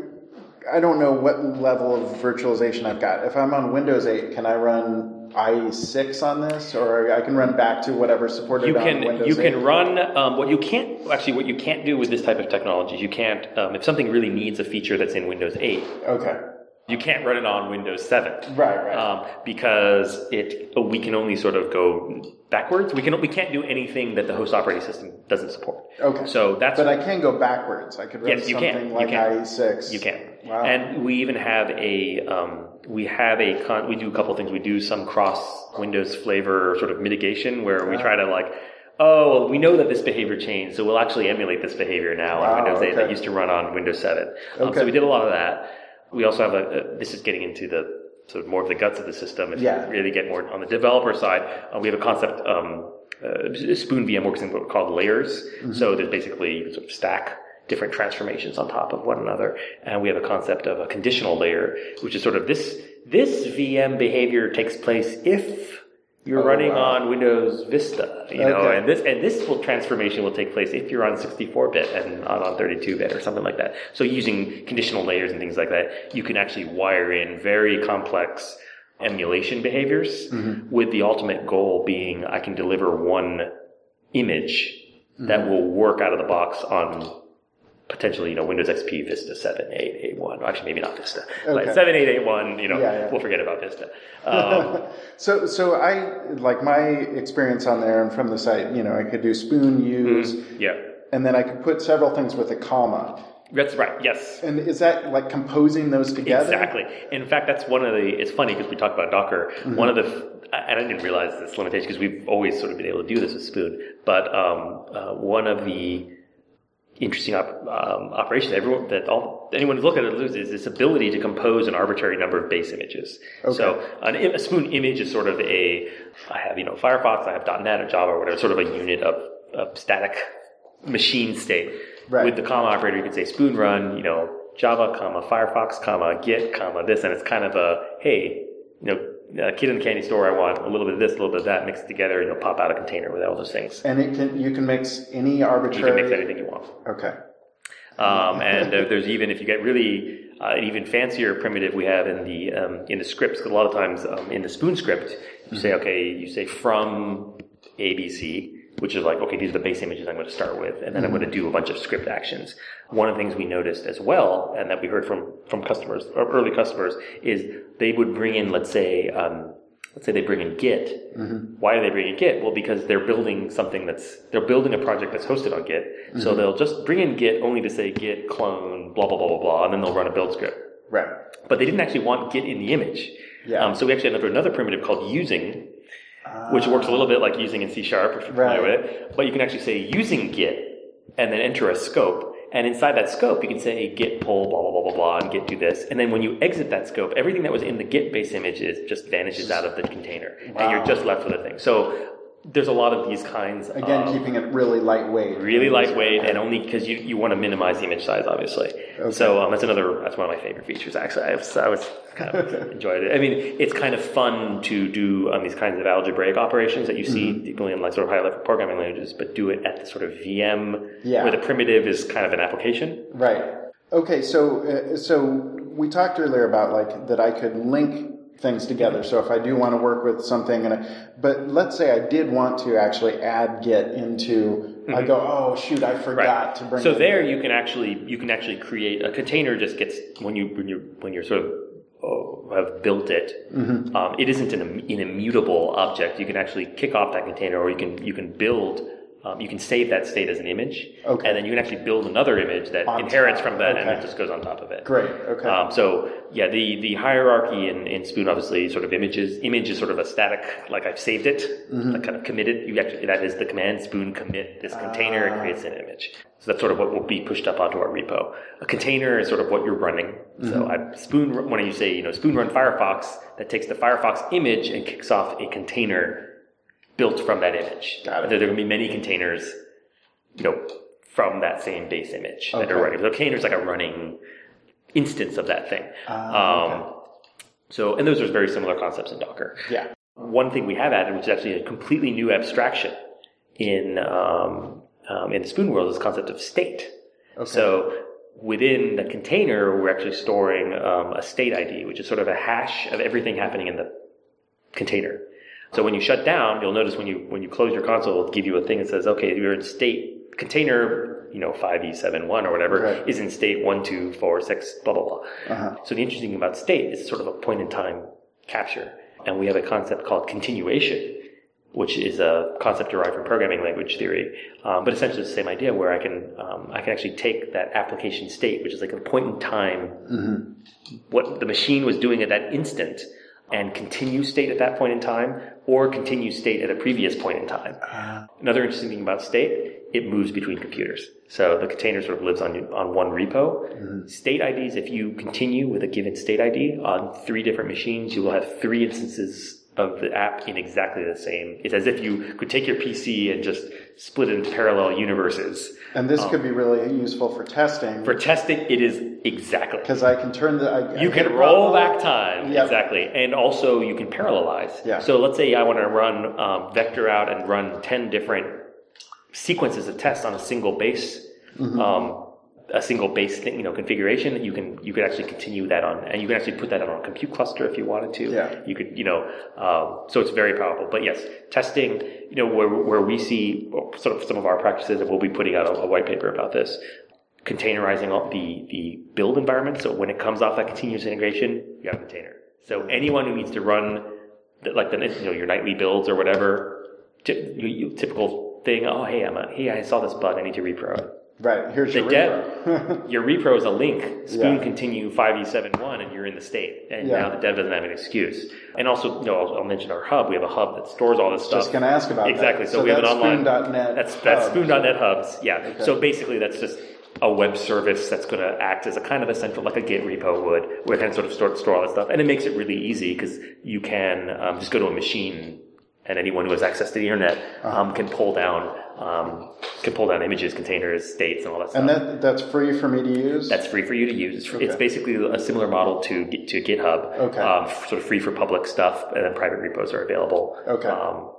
I don't know what level of virtualization I've got. If I'm on Windows eight, can I run I E six on this, or I can run back to whatever supported you on can, Windows You eight? can run, um, what you can't, actually what you can't do with this type of technology, you can't, um, if something really needs a feature that's in Windows eight, okay. You can't run it on Windows seven. Right, right. Um, because it we can only sort of go backwards. We can we can't do anything that the host operating system doesn't support. Okay. So that's But I can go backwards. I could run Yes, you something can. You like can. I E six. You can. Wow. And we even have a um, we have a con- we do a couple of things. We do some cross Windows flavor sort of mitigation where we Wow. try to like, oh, well, we know that this behavior changed, so we'll actually emulate this behavior now Wow, on Windows eight okay. that used to run on Windows seven. Um, Okay. So we did a lot of that. We also have a, a this is getting into the sort of more of the guts of the system. If Yeah. you really get more on the developer side, uh, we have a concept. Um, uh, Spoon V M works in what we call layers. Mm-hmm. So there's basically you sort of stack different transformations on top of one another, and we have a concept of a conditional layer, which is sort of this this V M behavior takes place if you're Oh, running wow. on Windows Vista, you know, Okay. and this and this will, transformation will take place if you're on sixty-four bit and not on thirty-two bit or something like that. So using conditional layers and things like that, you can actually wire in very complex emulation behaviors Mm-hmm. with the ultimate goal being I can deliver one image that Mm-hmm. will work out of the box on potentially, you know, Windows X P, Vista seven, eight, eight, one. Actually, maybe not Vista. Okay. But seven, eight, eight, one, you know, Yeah, yeah. we'll forget about Vista. Um, So, so I like my experience on there and from the site. You know, I could do spoon use, yeah. and then I could put several things with a comma. That's right, yes. And is that like composing those together? Exactly. In fact, that's one of the, it's funny because we talk about Docker. Mm-hmm. One of the, and I didn't realize this limitation because we've always sort of been able to do this with Spoon, but um, uh, one of the interesting op- um, operations everyone, that all, anyone who's looking at it loses is this ability to compose an arbitrary number of base images. Okay. So an, im- a Spoon image is sort of a, I have, you know, Firefox, I have .NET or Java or whatever, sort of a unit of, of static machine state. Right. With the comma operator, you could say spoon run, you know, Java, comma, Firefox, comma, Git, comma, this, and it's kind of a, hey, you know, a kid in the candy store, I want a little bit of this, a little bit of that, mixed together, you know, pop out a container with all those things. And it can you can mix any You arbitrary. can mix anything you want. Okay. Um, and uh, there's even, if you get really, uh, an even fancier primitive we have in the, um, in the scripts, because a lot of times, um, in the Spoon script, you say, okay, you say from A B C, which is like, okay, these are the base images I'm going to start with, and then I'm going to do a bunch of script actions. One of the things we noticed as well, and that we heard from, from customers, or early customers, is they would bring in, let's say, um, let's say they bring in Git. Mm-hmm. Why do they bring in Git? Well, because they're building something that's, they're building a project that's hosted on Git. Mm-hmm. So they'll just bring in Git only to say Git clone, blah, blah, blah, blah, blah, and then they'll run a build script. Right. But they didn't actually want Git in the image. Yeah. Um, so we actually ended up with another primitive called using, which works a little bit like using in C Sharp, if you're familiar Right. with it. But you can actually say using Git and then enter a scope. And inside that scope, you can say Git pull, blah, blah, blah, blah, blah, and Git do this. And then when you exit that scope, everything that was in the Git base image is just vanishes out of the container. Wow. And you're just left with a thing. So there's a lot of these kinds Again, of keeping it really lightweight. really lightweight, and only because you, you want to minimize the image size, obviously. Okay. So um, that's another, that's one of my favorite features, actually. I was, I was kind of enjoyed it. I mean, it's kind of fun to do um, these kinds of algebraic operations that you see Mm-hmm. particularly in like sort of high level programming languages, but do it at the sort of V M Yeah. where the primitive is kind of an application. Right. Okay. So, uh, so we talked earlier about like that I could link things together. So if I do want to work with something, and I, but let's say I did want to actually add Git into, mm-hmm. I go, oh shoot, I forgot Right. to bring. So it there in. you can actually you can actually create a container. Just gets when you when you when you're sort of oh, have built it. Mm-hmm. Um, it isn't an, an immutable object. You can actually kick off that container, or you can you can build. Um, you can save that state as an image, Okay. and then you can actually build another image that On inherits top. from that, and Okay. it just goes on top of it. Great. Okay. Um, so yeah, the, the hierarchy in, in Spoon, obviously, sort of images. Image is sort of a static, like I've saved it, Mm-hmm. like kind of committed. You actually that is the command Spoon commit this container. It Ah. creates an image. So that's sort of what will be pushed up onto our repo. A container is sort of what you're running. Mm-hmm. So I Spoon when you say you know Spoon run Firefox, that takes the Firefox image and kicks off a container built from that image. Got it. There, there are going to be many containers, you know, from that same base image that Okay. are running. So a container is like a running instance of that thing. Ah, um, okay. So, and those are very similar concepts in Docker. Yeah. One thing we have added, which is actually a completely new abstraction in um, um, in the Spoon world, is the concept of state. Okay. So within the container, we're actually storing um, a state I D, which is sort of a hash of everything happening in the container. So when you shut down, you'll notice when you when you close your console, it'll give you a thing that says, okay, you're in state container you know, five E seven one or whatever, Right. is in state one, two, four, six, blah, blah, blah. Uh-huh. So the interesting thing about state is sort of a point in time capture. And we have a concept called continuation, which is a concept derived from programming language theory. Um, but essentially it's the same idea where I can, um, I can actually take that application state, which is like a point in time, Mm-hmm. what the machine was doing at that instant, and continue state at that point in time, or continue state at a previous point in time. Uh, Another interesting thing about state, it moves between computers. So the container sort of lives on on one repo. Mm-hmm. State I Ds, if you continue with a given state I D on three different machines, you will have three instances of the app in exactly the same. It's as if you could take your P C and just split it into parallel universes. And this Um, could be really useful for testing. For testing, it is exactly. Because I can turn the... I, You I can hit roll Bravo. back time, Yep. exactly. And also you can parallelize. Yeah. So let's say I want to run um, vector out and run ten different sequences of tests on a single base, Mm-hmm. um, a single base thing, you know, configuration. You can you could actually continue that on, and you can actually put that on a compute cluster if you wanted to. Yeah. You could, you know, um, so it's very powerful. But yes, testing, you know, where where we see sort of some of our practices, and we'll be putting out a, a white paper about this. Containerizing all the, the build environment. So when it comes off that continuous integration, you have a container. So anyone who needs to run the, like the, you know, your nightly builds or whatever, t- you, you, typical thing. Oh, hey, I'm a, hey, I saw this bug. I need to repro it. Right, here's The your dev, repro. your repro is a link. Spoon Yeah. continue five E seven one and you're in the state. And Yeah. now the dev doesn't have an excuse. And also, you know, I'll, I'll mention our hub. We have a hub that stores all this stuff. Just going to ask about Exactly. that. So, we have an that's online. Spoon dot net That's that's hub. Spoon dot net hubs. Yeah. Okay. So basically, that's just a web service that's going to act as a kind of a central, like a Git repo would, where it can sort of store, store all that stuff. And it makes it really easy because you can um, just go to a machine, and anyone who has access to the internet um, can pull down um, can pull down images, containers, states, and all that stuff. And that that's free for me to use? That's free for you to use. It's, Okay. it's basically a similar model to to GitHub. Okay. Um, sort of free for public stuff, and then private repos are available. Okay. Um,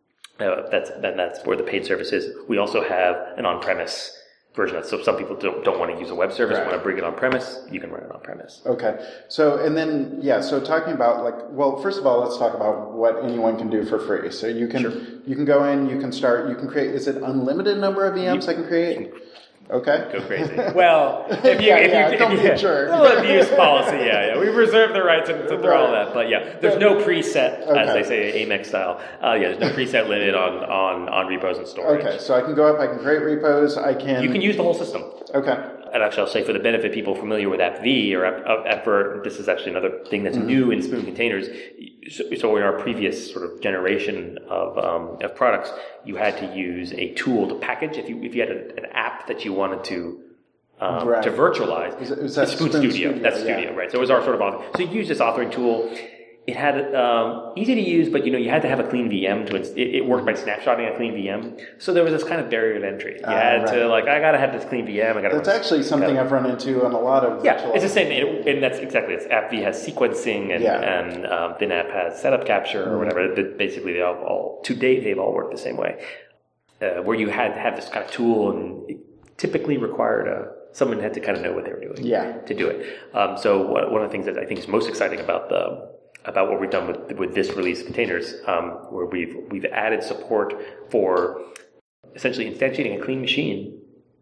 uh, that's then that's where the paid service is. We also have an on-premise version. So some people don't don't want to use a web service, Right. want to bring it on-premise. You can run it on-premise. Okay. So, and then, yeah, so talking about like, well, first of all, let's talk about what anyone can do for free. So you can, Sure. you can go in, you can start, you can create, is it unlimited number of V Ms I can create? Okay. Go crazy. Well, if you, Yeah, if yeah, you, don't if be you, a jerk. A little abuse policy, yeah, yeah. We reserve the right to, to throw all that, but yeah, there's no preset, as Okay. they say, Amex style. Uh, yeah, there's no preset limit on, on, on repos and storage. Okay. So I can go up, I can create repos, I can. You can use the whole system. Okay. And actually, I'll say for the benefit of people familiar with AppV or App, Appvert, this is actually another thing that's new in Spoon containers. So, so in our previous sort of generation of um, of products, you had to use a tool to package. If you if you had a, an app that you wanted to um, Right. to virtualize, Is it- is that it's Spoon, Spoon Studio. Studio, That's yeah. Studio, right? So it was our sort of author. So you use this authoring tool. It had um, easy to use, but you know you had to have a clean V M to. Ins- it, it worked by snapshotting a clean V M. So there was this kind of barrier of entry. You Ah, had right. to like, I gotta have this clean V M. I gotta. That's run- actually something gotta- I've run into on a lot of. yeah, virtual- it's the same, and, and that's exactly it. AppV has sequencing, and Yeah. and um, ThinApp has setup capture or whatever. But basically, they all, all to date they've all worked the same way, uh, where you had to have this kind of tool, and it typically required a someone had to kind of know what they were doing. Yeah. To do it. Um, so what, one of the things that I think is most exciting about the about what we've done with with this release of containers, um, where we've we've added support for essentially instantiating a clean machine,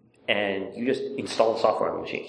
and you just install the software on the machine.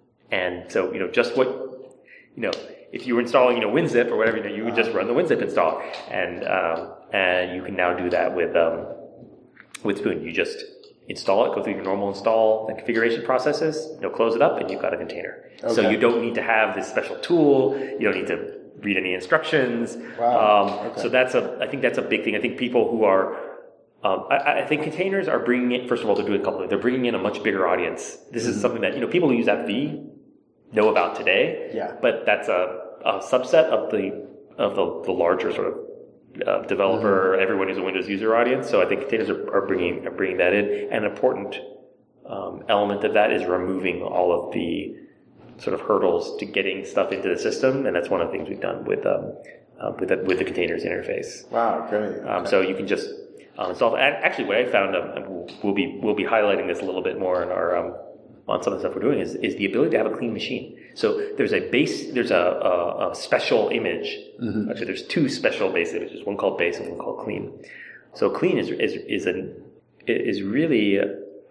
And so, you know, just what, you know, if you were installing, you know, WinZip or whatever, you know, you would just run the WinZip install. And, um, and you can now do that with, um, with Spoon. You just install it, go through your normal install and configuration processes, you know, close it up, and you've got a container. So Okay. you don't need to have this special tool. You don't need to read any instructions. Wow. Um, Okay. So that's a, I think that's a big thing. I think people who are, Um, I, I think containers are bringing in, first of all, they're doing a couple of things. They're bringing in a much bigger audience. This is something that, you know, people who use AppV know about today. Yeah. But that's a, a subset of the, of the, the larger sort of uh, developer, Mm-hmm. everyone who's a Windows user audience. So I think containers are, are bringing, are bringing that in. And an important um, element of that is removing all of the sort of hurdles to getting stuff into the system. And that's one of the things we've done with, um, uh, with, the, with the containers interface. Wow, great. Um, Okay. so you can just um, install. And actually, what I found, um, and we'll, we'll be we'll be highlighting this a little bit more in our um, on some of the stuff we're doing is is the ability to have a clean machine. So there's a base, there's a, a, a special image. Mm-hmm. Actually, there's two special base images. One called base and one called clean. So clean is is is an is really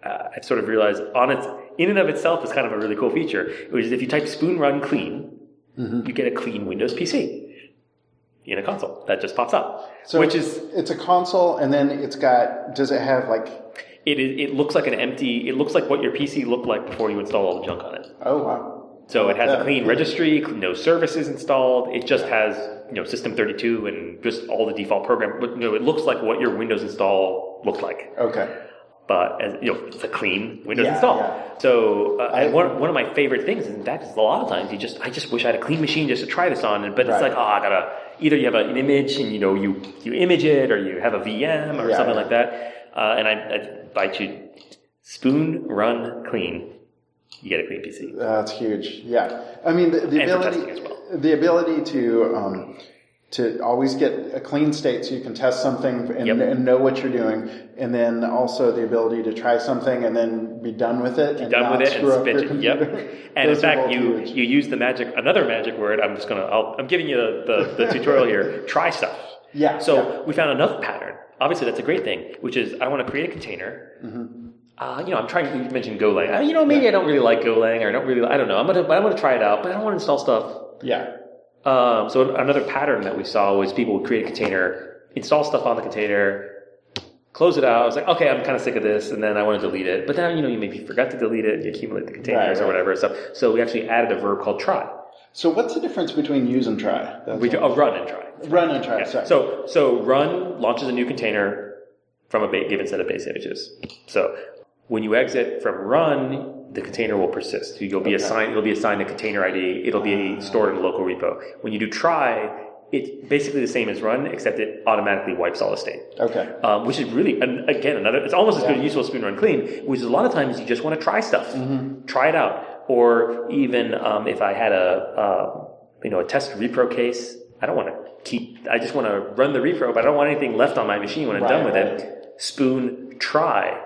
uh, I've sort of realized on its in and of itself is kind of a really cool feature, which is if you type spoon run clean, mm-hmm. you get a clean Windows P C in a console that just pops up. So which it's, is it's a console, and then it's got. Does it have like? It is. It looks like an empty. It looks like what your P C looked like before you install all the junk on it. Oh wow. So it has Yeah. a clean registry, no services installed. It just has, you know, System thirty-two and just all the default program. But, you know, it looks like what your Windows install looked like. Okay. But, as, you know, it's a clean Windows Yeah, install. yeah. So uh, I- one, one of my favorite things, in fact, is a lot of times you just, I just wish I had a clean machine just to try this on. But it's Right. like, oh, I gotta, either you have an image and, you know, you, you image it, or you have a V M or Yeah, something yeah. like that. Uh, and I, I invite you, spoon, run, clean. You get a clean P C. That's huge. Yeah. I mean, the, the And for ability, testing as well. the ability to, um, to always get a clean state so you can test something and, Yep. and know what you're doing. And then also the ability to try something and then be done with it. And done not with it and screw up spit your it. computer. Yep. And in Those are fact, both you huge. you use the magic, another magic word. I'm just gonna. I'll, I'm giving you the, the, the tutorial here. Try stuff. Yeah, So yeah. we found another pattern. Obviously, that's a great thing. Which is, I want to create a container. Mm-hmm. Uh, you know, I'm trying. You mentioned Golang. Uh, you know, maybe I don't really like Golang, or I don't really. I don't know. I'm gonna. I'm gonna try it out, but I don't want to install stuff. Yeah. Um, so another pattern that we saw was people would create a container, install stuff on the container, close it out. I was like, okay, I'm kind of sick of this, and then I want to delete it. But then, you know, you maybe forgot to delete it, you accumulate the containers Right, or right. whatever. So, so we actually added a verb called try. So what's the difference between use and try? That's We do, what- oh, run and try. Run and try. Yeah. Sorry. So, so run launches a new container from a ba- given set of base images. So when you exit from run, the container will persist. You'll be Okay. assigned. You'll be assigned a container I D. It'll be stored in a local repo. When you do try, it's basically the same as run, except it automatically wipes all the state. Okay. Um, which is really, and again, another. It's almost as good Yeah. as useful as spoon run clean, which is a lot of times you just want to try stuff, Mm-hmm. try it out, or even um, if I had a uh, you know a test repro case, I don't want to keep. I just want to run the repro, but I don't want anything left on my machine when I'm Right, done with right. it. Spoon try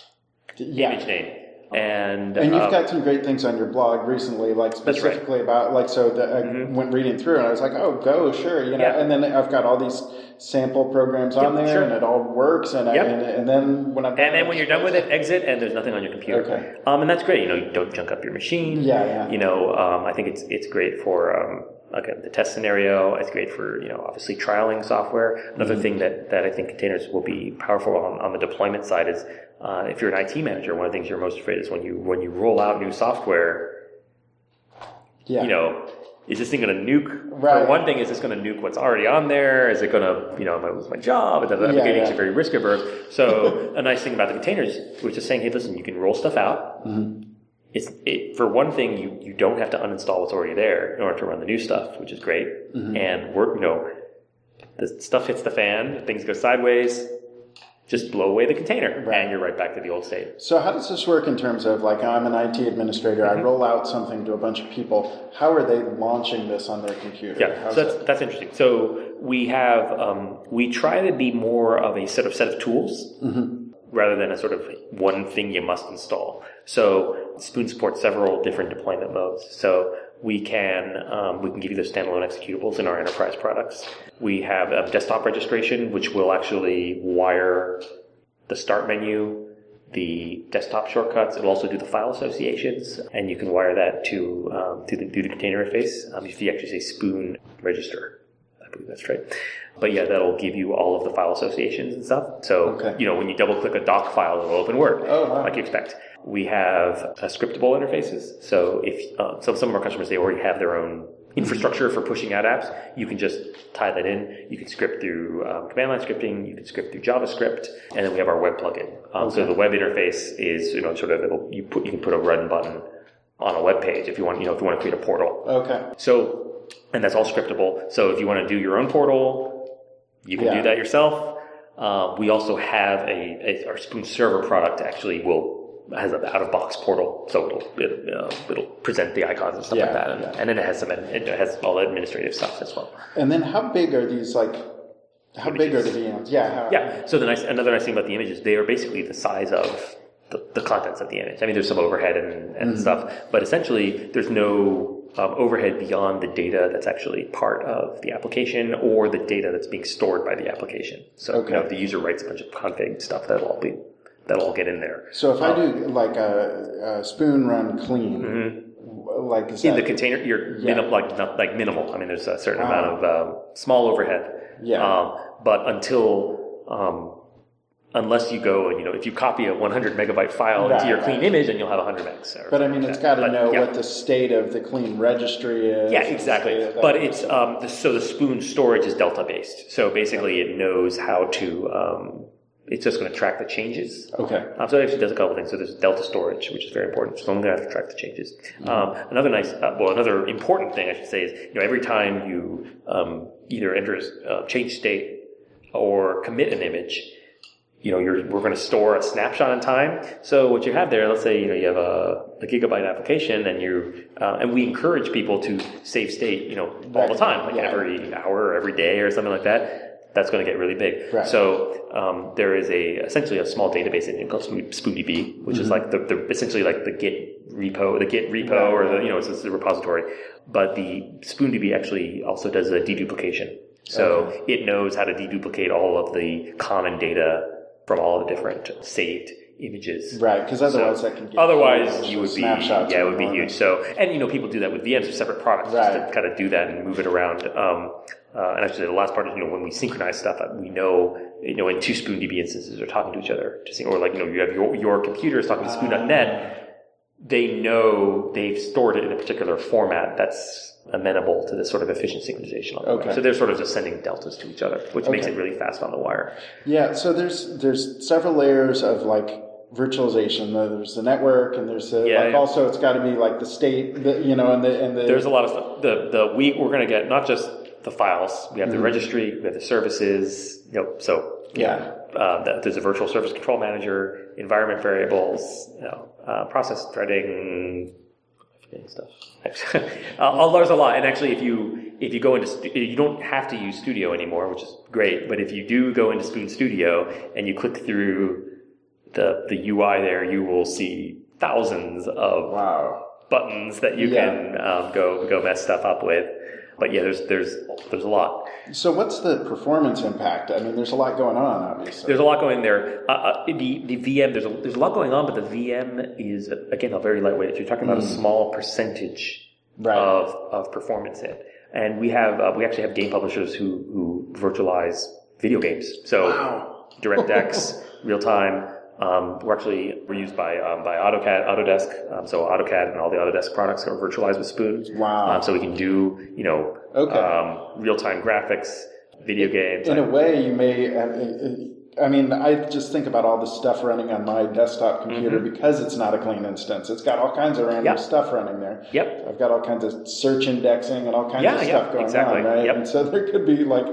Yeah. image name, and And you've um, got some great things on your blog recently, like That's right. specifically about, like, so that I Mhm. went reading through and I was like, oh, go, sure, you know, Yeah. and then I've got all these sample programs on Yep, there sure. and it all works. And, Yep. I, and, and then when I'm And then when you're done with it, exit, and there's nothing on your computer. Okay. Um, and that's great. You know, you don't junk up your machine. Yeah, yeah. You know, um, I think it's it's great for um, again the test scenario. It's great for you know obviously trialing software. Another Mm-hmm. thing that, that I think containers will be powerful on, on the deployment side is uh, if you're an I T manager, one of the things you're most afraid is when you when you roll out new software. yeah. You know, is this thing going to nuke? Right. For one thing, is this going to nuke what's already on there? Is it going to, you know, am I lose my job? Is that Yeah, getting yeah. very risk averse? So a nice thing about the containers, which is saying, hey, listen, you can roll stuff out. Mm-hmm. It's it, for one thing, you, you don't have to uninstall what's already there in order to run the new stuff, which is great. Mm-hmm. And we're, you know, the stuff hits the fan, things go sideways, just blow away the container, Right. and you're right back to the old state. So how does this work in terms of, like, I'm an I T administrator, Mm-hmm. I roll out something to a bunch of people. How are they launching this on their computer? Yeah, How's so that's it- that's interesting. So we have um, we try to be more of a sort of set of tools rather than a sort of one thing you must install. So Spoon supports several different deployment modes. So we can um, we can give you those standalone executables in our enterprise products. We have a desktop registration, which will actually wire the start menu, the desktop shortcuts. It'll also do the file associations, and you can wire that to um, to the, to the container interface. Um, if you actually say Spoon register, I believe that's right. But yeah, that'll give you all of the file associations and stuff. So Okay. you know, when you double click a doc file, it'll open Word, Oh, wow. like you expect. We have uh, scriptable interfaces. So if uh, so, some of our customers, they already have their own infrastructure for pushing out apps. You can just tie that in. You can script through um, command line scripting. You can script through JavaScript, and then we have our web plugin. Um, So Okay. the web interface is you know sort of it'll, you put you can put a run button on a web page if you want you know if you want to create a portal. Okay. So and that's all scriptable. So if you want to do your own portal, you can Yeah. do that yourself. Uh, we also have a, a our Spoon Server product actually will has an out of box portal, so it'll it, uh, it'll present the icons and stuff Yeah, like that, and, yeah. and then it has some it has all the administrative stuff as well. And then how big are these, like, how big are the V Ms? Yeah. How, Yeah. So the nice another nice thing about the images, they are basically the size of the, the contents of the image. I mean, there's some overhead and, and Mm-hmm. stuff, but essentially there's no um, overhead beyond the data that's actually part of the application or the data that's being stored by the application. So Okay. you know, if the user writes a bunch of config stuff, that'll all be that'll all get in there. So if I Um, do like a, a spoon run clean, Mm-hmm. like is in that, the container, you're Yeah. minim, like not, like minimal. I mean, there's a certain Wow. amount of um, small overhead. Yeah. Um, but until um, unless you go and you know, if you copy a one hundred megabyte file Right, into your clean right. image, then you'll have one hundred megs. Or But I mean, like it's that. got to But, know yeah. what the state of the clean registry is. Yeah, the exactly. state of that. But it's um, the, so the spoon storage is delta based. So basically, it knows how to. Um, it's just going to track the changes. Okay. Um, so it actually does a couple things. So there's delta storage, which is very important. So I'm going to have to track the changes. Um, another nice, uh, well, another important thing I should say is, you know, every time you um, either enter a uh, change state or commit an image, you know, you're, we're going to store a snapshot in time. So what you have there, let's say, you know, you have a, a gigabyte application, and you, uh, and we encourage people to save state, you know, all the time, like Yeah. every hour or every day or something like that. That's going to get really big. Right. So um, there is a essentially a small database engine called SpoonDB, which is like the, the essentially like the Git repo, the Git repo, Right, or the right. you know it's, it's a repository. But the SpoonDB actually also does a deduplication. So Okay. it knows how to deduplicate all of the common data from all the different saved images. Right, because otherwise So, that can get Otherwise, huge. you would be Snapshots yeah, it are would be enormous. huge. So, and you know, people do that with V Ms or separate products just Right. to kind of do that and move it around. Um, uh, and actually, the last part is you know when we synchronize stuff, we know you know when two SpoonDB instances are talking to each other, to sync, or like you know you have your your computer is talking to Spoon dot net, they know they've stored it in a particular format that's amenable to this sort of efficient synchronization on the Okay. wire. So they're sort of just sending deltas to each other, which makes Okay. it really fast on the wire. Yeah, so there's there's several layers of like virtualization. There's the network, and there's the, Yeah, like yeah. also it's got to be like the state, the, you know, and the and the There's a lot of stuff. The the we we're going to get not just the files. We have the registry. We have the services. You know, so yeah. uh, the, there's a virtual service control manager, environment variables, you know, uh, process threading, forgetting stuff. uh, there's a lot. And actually, if you if you go into stu- you don't have to use Studio anymore, which is great. But if you do go into Spoon Studio and you click through the the U I there, you will see thousands of Wow. buttons that you Yeah. can um, go go mess stuff up with. But yeah, there's there's there's a lot. So what's the performance impact? I mean, there's a lot going on, obviously. There's a lot going there. Uh, uh, the the V M there's a there's a lot going on, but the V M is again a very lightweight. You're talking about a small percentage Right. of of performance in, and we have uh, we actually have game publishers who who virtualize video games. So Wow. DirectX, real time. Um, we're actually we're used by um, by AutoCAD, Autodesk. Um, so AutoCAD and all the Autodesk products are virtualized with Spoon. Wow. Um, so we can do you know Okay. um, real time graphics, video games. In a way, you may. uh, I mean, I just think about all the stuff running on my desktop computer because it's not a clean instance. It's got all kinds of random Mm-hmm. Yep. stuff running there. Yep. I've got all kinds of search indexing and all kinds Yeah, of yeah, stuff going exactly. on, right? Yep. And so there could be like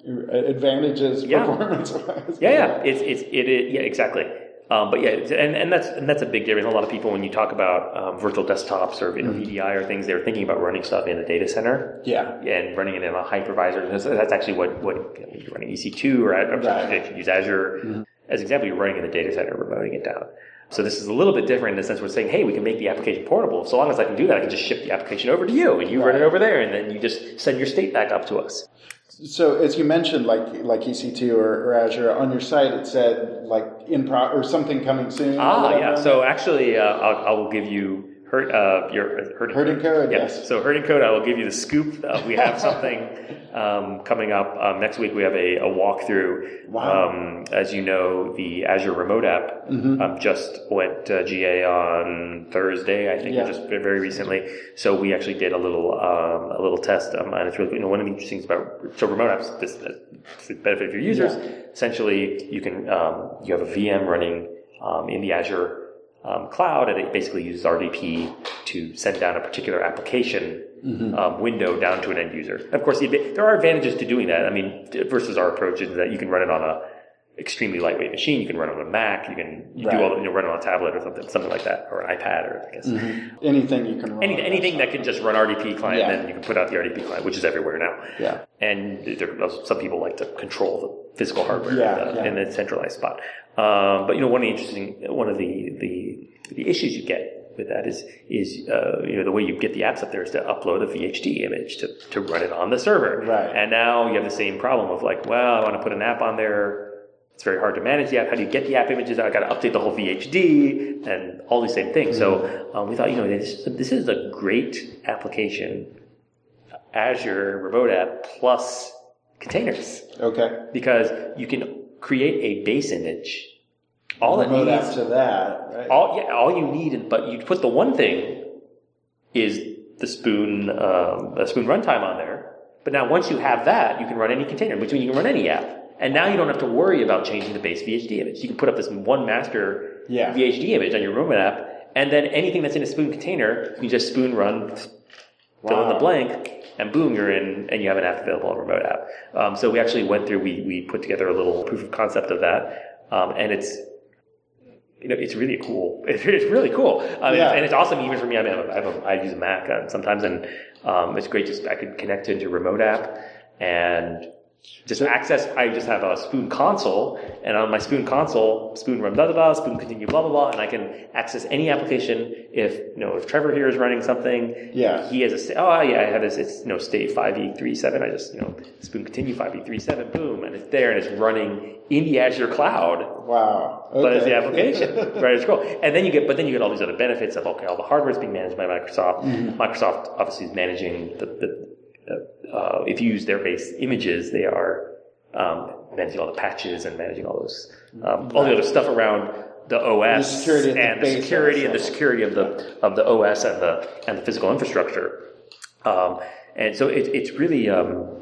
advantages Yeah. performance-wise. Yeah, yeah, it's it's it, it yeah exactly. Um, but yeah, it's- and and that's and that's a big difference. A lot of people, when you talk about um, virtual desktops or you know, V D I or things, they're thinking about running stuff in a data center. Yeah. And running it in a hypervisor. That's, that's actually what what you're running E C two or I'm sorry, Right. if you use Azure as an example. You're running in the data center, remoting it down. So this is a little bit different in the sense we're saying, hey, we can make the application portable. So long as I can do that, I can just ship the application over to you, and you run it Right. over there, and then you just send your state back up to us. So as you mentioned, like like E C two or, or Azure, on your site it said like in pro or something coming soon. or Ah, whatever yeah. on So there? actually, uh, I'll, I will give you herd, uh, your herding Herding code, Yeah. yes. So herding code, I will give you the scoop. Uh, we have something um, coming up um, next week. We have a, a walkthrough. Wow. Um, as you know, the Azure Remote app um, just went uh, G A on Thursday, I think, Yeah. just very recently. So we actually did a little um, a little test, um, and it's really you know one of the interesting things about so remote apps. This uh, for the benefit of your users. Yeah. Essentially, you can um, you have a V M running um, in the Azure um, cloud, and it basically uses R D P to send down a particular application um, window down to an end user. Of course, there are advantages to doing that. I mean, versus our approach is that you can run it on a extremely lightweight machine. You can run it on a Mac. You can you Right. do all you know, run it on a tablet or something, something like that, or an iPad, or I guess anything you can run. Any, on anything that can just run R D P client, Yeah. then you can put out the R D P client, which is everywhere now. Yeah. And there, some people like to control the physical hardware Yeah, in, the, yeah. in a centralized spot. Um, but you know, one of the interesting, one of the the, the issues you get with that is is uh, you know the way you get the apps up there is to upload a V H D image to to run it on the server. Right. And now you have the same problem of like, well, I want to put an app on there. It's very hard to manage the app. How do you get the app images out? I got to update the whole V H D and all these same things. So um, we thought, you know, this, this is a great application, Azure remote app plus containers. Okay. Because you can create a base image. All remote it needs, app to that, right? all yeah, all you need, but you put the one thing is the Spoon, um, the Spoon runtime on there. But now once you have that, you can run any container, which means you can run any app. And now you don't have to worry about changing the base V H D image. You can put up this one master yeah. V H D image on your remote app, and then anything that's in a Spoon container, you just Spoon run, wow. fill in the blank, and boom, you're in, and you have an app available on remote app. Um, so we actually went through, we we put together a little proof of concept of that, um, and it's, you know, it's really cool. It's really cool, um, yeah. and it's awesome even for me. I mean, I, have a, I, have a, I use a Mac uh, sometimes, and um, it's great. Just I could connect into a remote app and just access. I just have a Spoon console, and on my Spoon console, Spoon run blah blah blah, Spoon continue blah blah blah, and I can access any application. If you know, if Trevor here is running something, yeah, he has a oh yeah, I have this. It's you know state five e three seven. I just you know Spoon continue five e three seven, boom, and it's there, and it's running in the Azure cloud. Wow, okay. But it's the application, right? It's cool, and then you get, but then you get all these other benefits of okay, all the hardware is being managed by Microsoft. Mm-hmm. Microsoft obviously is managing the. the Uh, if you use their base images, they are um, managing all the patches and managing all those, um, all the other stuff around the O S the security and the, the security and the security of the of the O S and the and the physical infrastructure. Um, and so it, it's really um,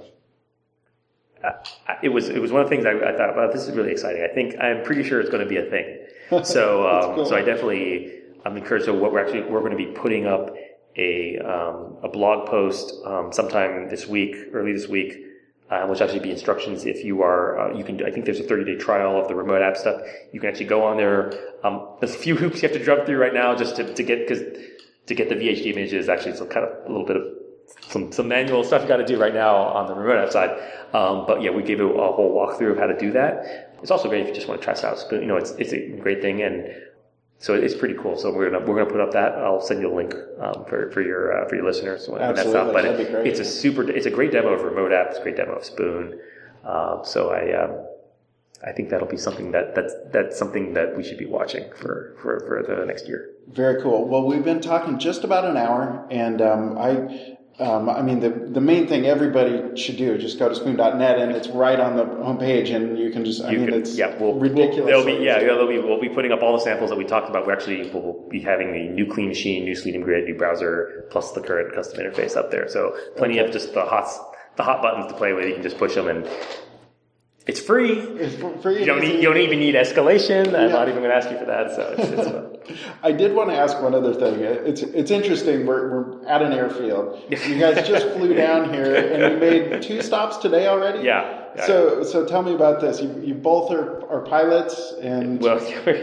it was it was one of the things I, I thought, well, this is really exciting. I think I'm pretty sure it's going to be a thing. So um, cool. so I definitely I'm encouraged. So what we're actually we're going to be putting up. A um, a blog post um, sometime this week, early this week, uh, which actually be instructions if you are uh, you can do, I think there's a thirty day trial of the remote app stuff. You can actually go on there. Um, there's a few hoops you have to jump through right now just to, to get because to get the V H D images. Actually, it's kind of a little bit of some some manual stuff you got to do right now on the remote app side. Um, but yeah, we gave a, a whole walkthrough of how to do that. It's also great if you just want to try this out. You know, it's it's a great thing and. So it's pretty cool. So we're gonna we're gonna put up that. I'll send you a link um, for for your uh, for your listeners when Absolutely. that's out. But That'd it, be great. it's a super. It's a great demo of remote apps. It's a great demo of Spoon. Um, so I um, I think that'll be something that that's that's something that we should be watching for for for the next year. Very cool. Well, we've been talking just about an hour, and um, I. Um, I mean, the the main thing everybody should do is just go to spoon dot net, and it's right on the homepage, and you can just, I you mean, can, it's yeah, we'll, ridiculous. We'll, there'll be, yeah, there'll be, we'll be putting up all the samples that we talked about. We actually will be having the new clean machine, new Selenium grid, new browser, plus the current custom interface up there. So plenty okay. of just the hot, the hot buttons to play with. You can just push them and it's free. It's free. You don't need, you don't even need escalation. I'm yeah. not even going to ask you for that. So it's, it's fun. I did want to ask one other thing. It's it's interesting. We're we're at an airfield. You guys just flew down here, and you made two stops today already. Yeah. yeah so so tell me about this. You you both are, are pilots, and well,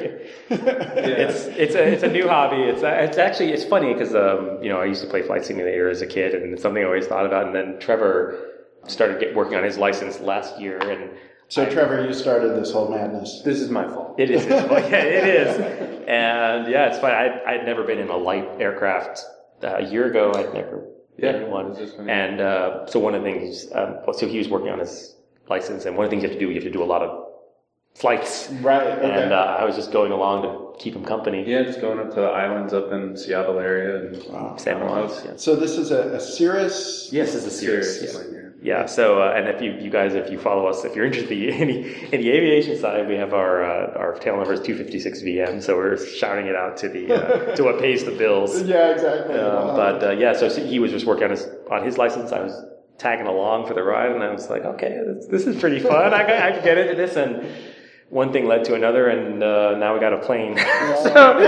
it's it's a it's a new hobby. It's it's actually it's funny because um you know I used to play flight simulator as a kid, and it's something I always thought about. And then Trevor started get, working on his license last year, and. So, I, Trevor, you started this whole madness. This is my fault. It is. His fault. Yeah, it is. And yeah, it's fun. I I had never been in a light aircraft uh, a year ago. I'd never yeah, been in one. And uh, so one of the things, um, so he was working on his license, and one of the things you have to do, you have to do a lot of flights. Right. Okay. And uh, I was just going along to keep him company. Yeah, just going up to the islands up in Seattle area and wow. San Juan. Yeah. So this is a, a Cirrus. Yes, this is a Cirrus. Cirrus Yeah. plane, yeah. Yeah, so uh, and if you, you guys, if you follow us, if you're interested in the, in the aviation side, we have our uh, our tail number is two fifty-six V M, so we're shouting it out to the uh, to what pays the bills. Yeah, exactly. Um, wow. But uh, yeah, so he was just working on his on his license. I was tagging along for the ride, and I was like, okay, this, this is pretty fun. I I could get into this, and one thing led to another, and uh, now we got a plane. so.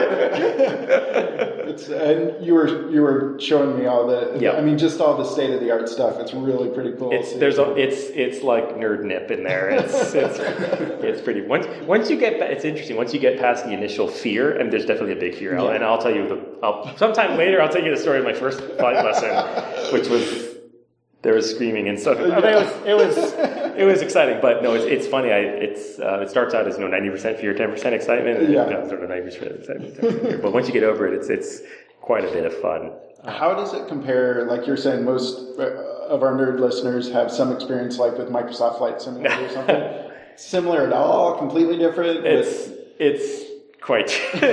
It's, and you were you were showing me all the yep. I mean just all the state of the art stuff. It's really pretty cool. It's there's a, it's it's like nerd nip in there. It's it's it's pretty. Once once you get it's interesting. Once you get past the initial fear, and there's definitely a big fear. Yeah. And I'll tell you the I'll, sometime later I'll tell you the story of my first flight lesson, which was there was screaming and stuff. I mean, it was it was it was exciting, but no, it's it's funny. I it's uh, it starts out as you know ninety percent fear, ten percent excitement, and yeah. you know, sort of ninety percent excitement, ten percent fear. But once you get over it, it's it's quite a bit of fun. How does it compare? Like you're saying, most of our nerd listeners have some experience, like with Microsoft Flight Simulator or something. similar at all? Completely different? It's it's quite.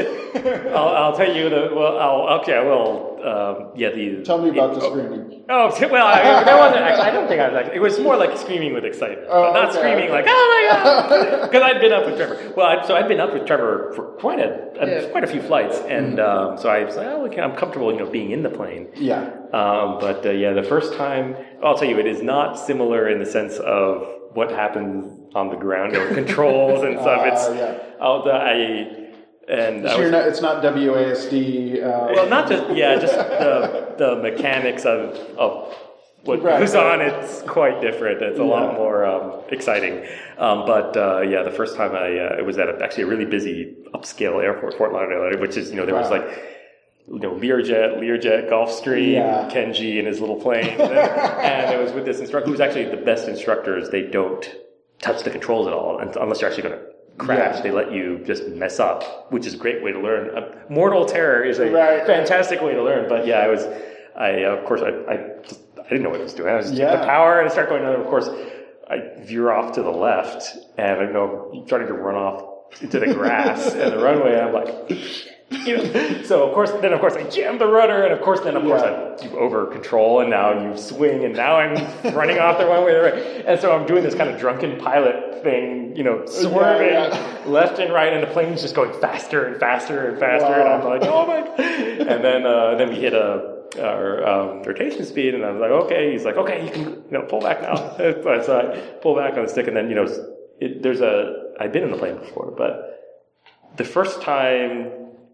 I'll, I'll tell you the well. I'll okay. I will. Um, yeah. The Tell me about it, the screaming. Oh well, I, that wasn't actually. I don't think I was like. It was more like screaming with excitement, Oh, but not okay, screaming okay. like "Oh my god!" Because I'd been up with Trevor. Well, I, so I'd been up with Trevor for quite a, a Yeah. quite a few flights, and um, so I was like, "Oh, okay, I'm comfortable, you know, being in the plane." Yeah. Um, but uh, yeah, the first time, I'll tell you, it is not similar in the sense of what happens on the ground, you know, controls and stuff. Uh, It's yeah. I'll, I and I So was, you're not, it's not W A S D. Uh, well, not just yeah, just the the mechanics of of what Right, goes right. on. It's quite different. It's a Yeah. lot more um, exciting. Um, but uh, yeah, the first time I uh, it was at a, actually a really busy upscale airport, Fort Lauderdale, which is you know there was Wow. like. You know, Learjet, Learjet, Gulfstream, Yeah. Kenji and his little plane, and, and it was with this instructor who's actually the best instructors. They don't touch the controls at all, and unless you're actually going to crash. Yeah. They let you just mess up, which is a great way to learn. Uh, mortal terror is a Right. fantastic way to learn. But yeah, I was, I uh, of course I, I, just, I didn't know what I was doing. I was just Yeah. the power and I start going. And of course, I veer off to the left, and I know starting to run off into the grass and the runway. And I'm like. You know, so of course, then of course I jam the rudder, and of course, then of course Yeah. I you over control, and now you swing, and now I'm running off the one way, the right, and so I'm doing this kind of drunken pilot thing, you know, swerving Yeah, yeah. left and right, and the plane's just going faster and faster and faster, and I'm Wow. like, oh my! God. And then uh, then we hit a our um, rotation speed, and I was like, okay. He's like, okay, you can you know pull back now. So I pull back on the stick, and then you know, it, there's a I've been in the plane before, but the first time.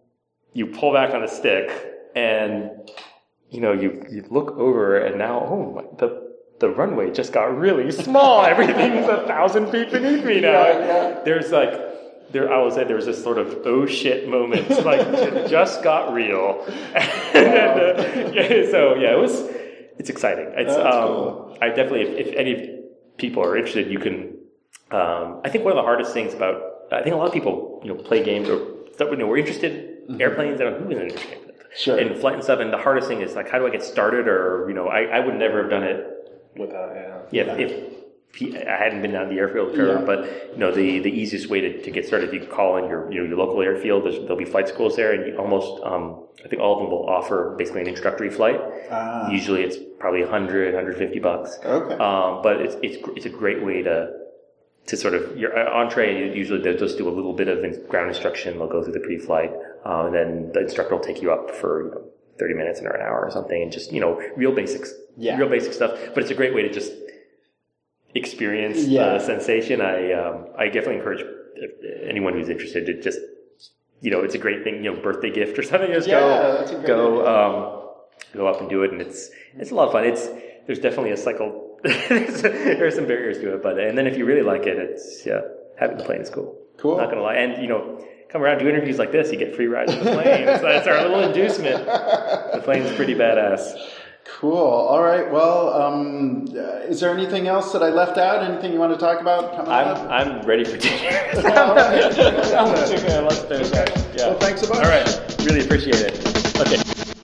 You pull back on the stick, and you know you, you look over, and now oh my, the the runway just got really small. Everything's a thousand feet beneath me now. Yeah, yeah. There's like there I will say there's this sort of oh shit moment, like it just got real. and, uh, yeah, so yeah, it was it's exciting. It's That's um, cool. I definitely if, if any people are interested, you can. Um, I think one of the hardest things about I think a lot of people you know play games or stuff you know we're interested. Airplanes, I don't know who isn't interested in it. Sure. And flight and stuff, and the hardest thing is like, how do I get started? Or, you know, I, I would never have done it Without, yeah. yeah, if, if I hadn't been down the airfield curve. Yeah. But, you know, the, the easiest way to, to get started, you call in your, you know, your local airfield. There's, there'll be flight schools there, and you almost, um, I think all of them will offer basically an introductory flight. Ah. Usually it's probably one hundred, one hundred fifty bucks. Okay. Um, but it's, it's, it's a great way to, to sort of, your entree, usually they'll just do a little bit of ground instruction. They'll go through the pre-flight. Um, and then the instructor will take you up for, you know, thirty minutes or an hour or something, and just, you know, real basics, Yeah. real basic stuff. But it's a great way to just experience Yeah. the sensation. I, um, I definitely encourage anyone who's interested to just, you know, it's a great thing, you know, birthday gift or something. Just Yeah, go, that's a great go, um, go up and do it. And it's, it's a lot of fun. It's, there's definitely a cycle. there's, there's some barriers to it, but, and then if you really like it, it's, yeah, having the plane is cool. Cool. Not gonna lie. And, you know, come around, do interviews like this, you get free rides on the plane. So that's our little inducement. The plane's pretty badass. Cool. All right. Well, um, uh, is there anything else that I left out? Anything you want to talk about coming I'm, up? I'm ready for dinner. I'm All right. gonna- Let's finish that. Yeah. Well, thanks a bunch. All right. Really appreciate it. Okay.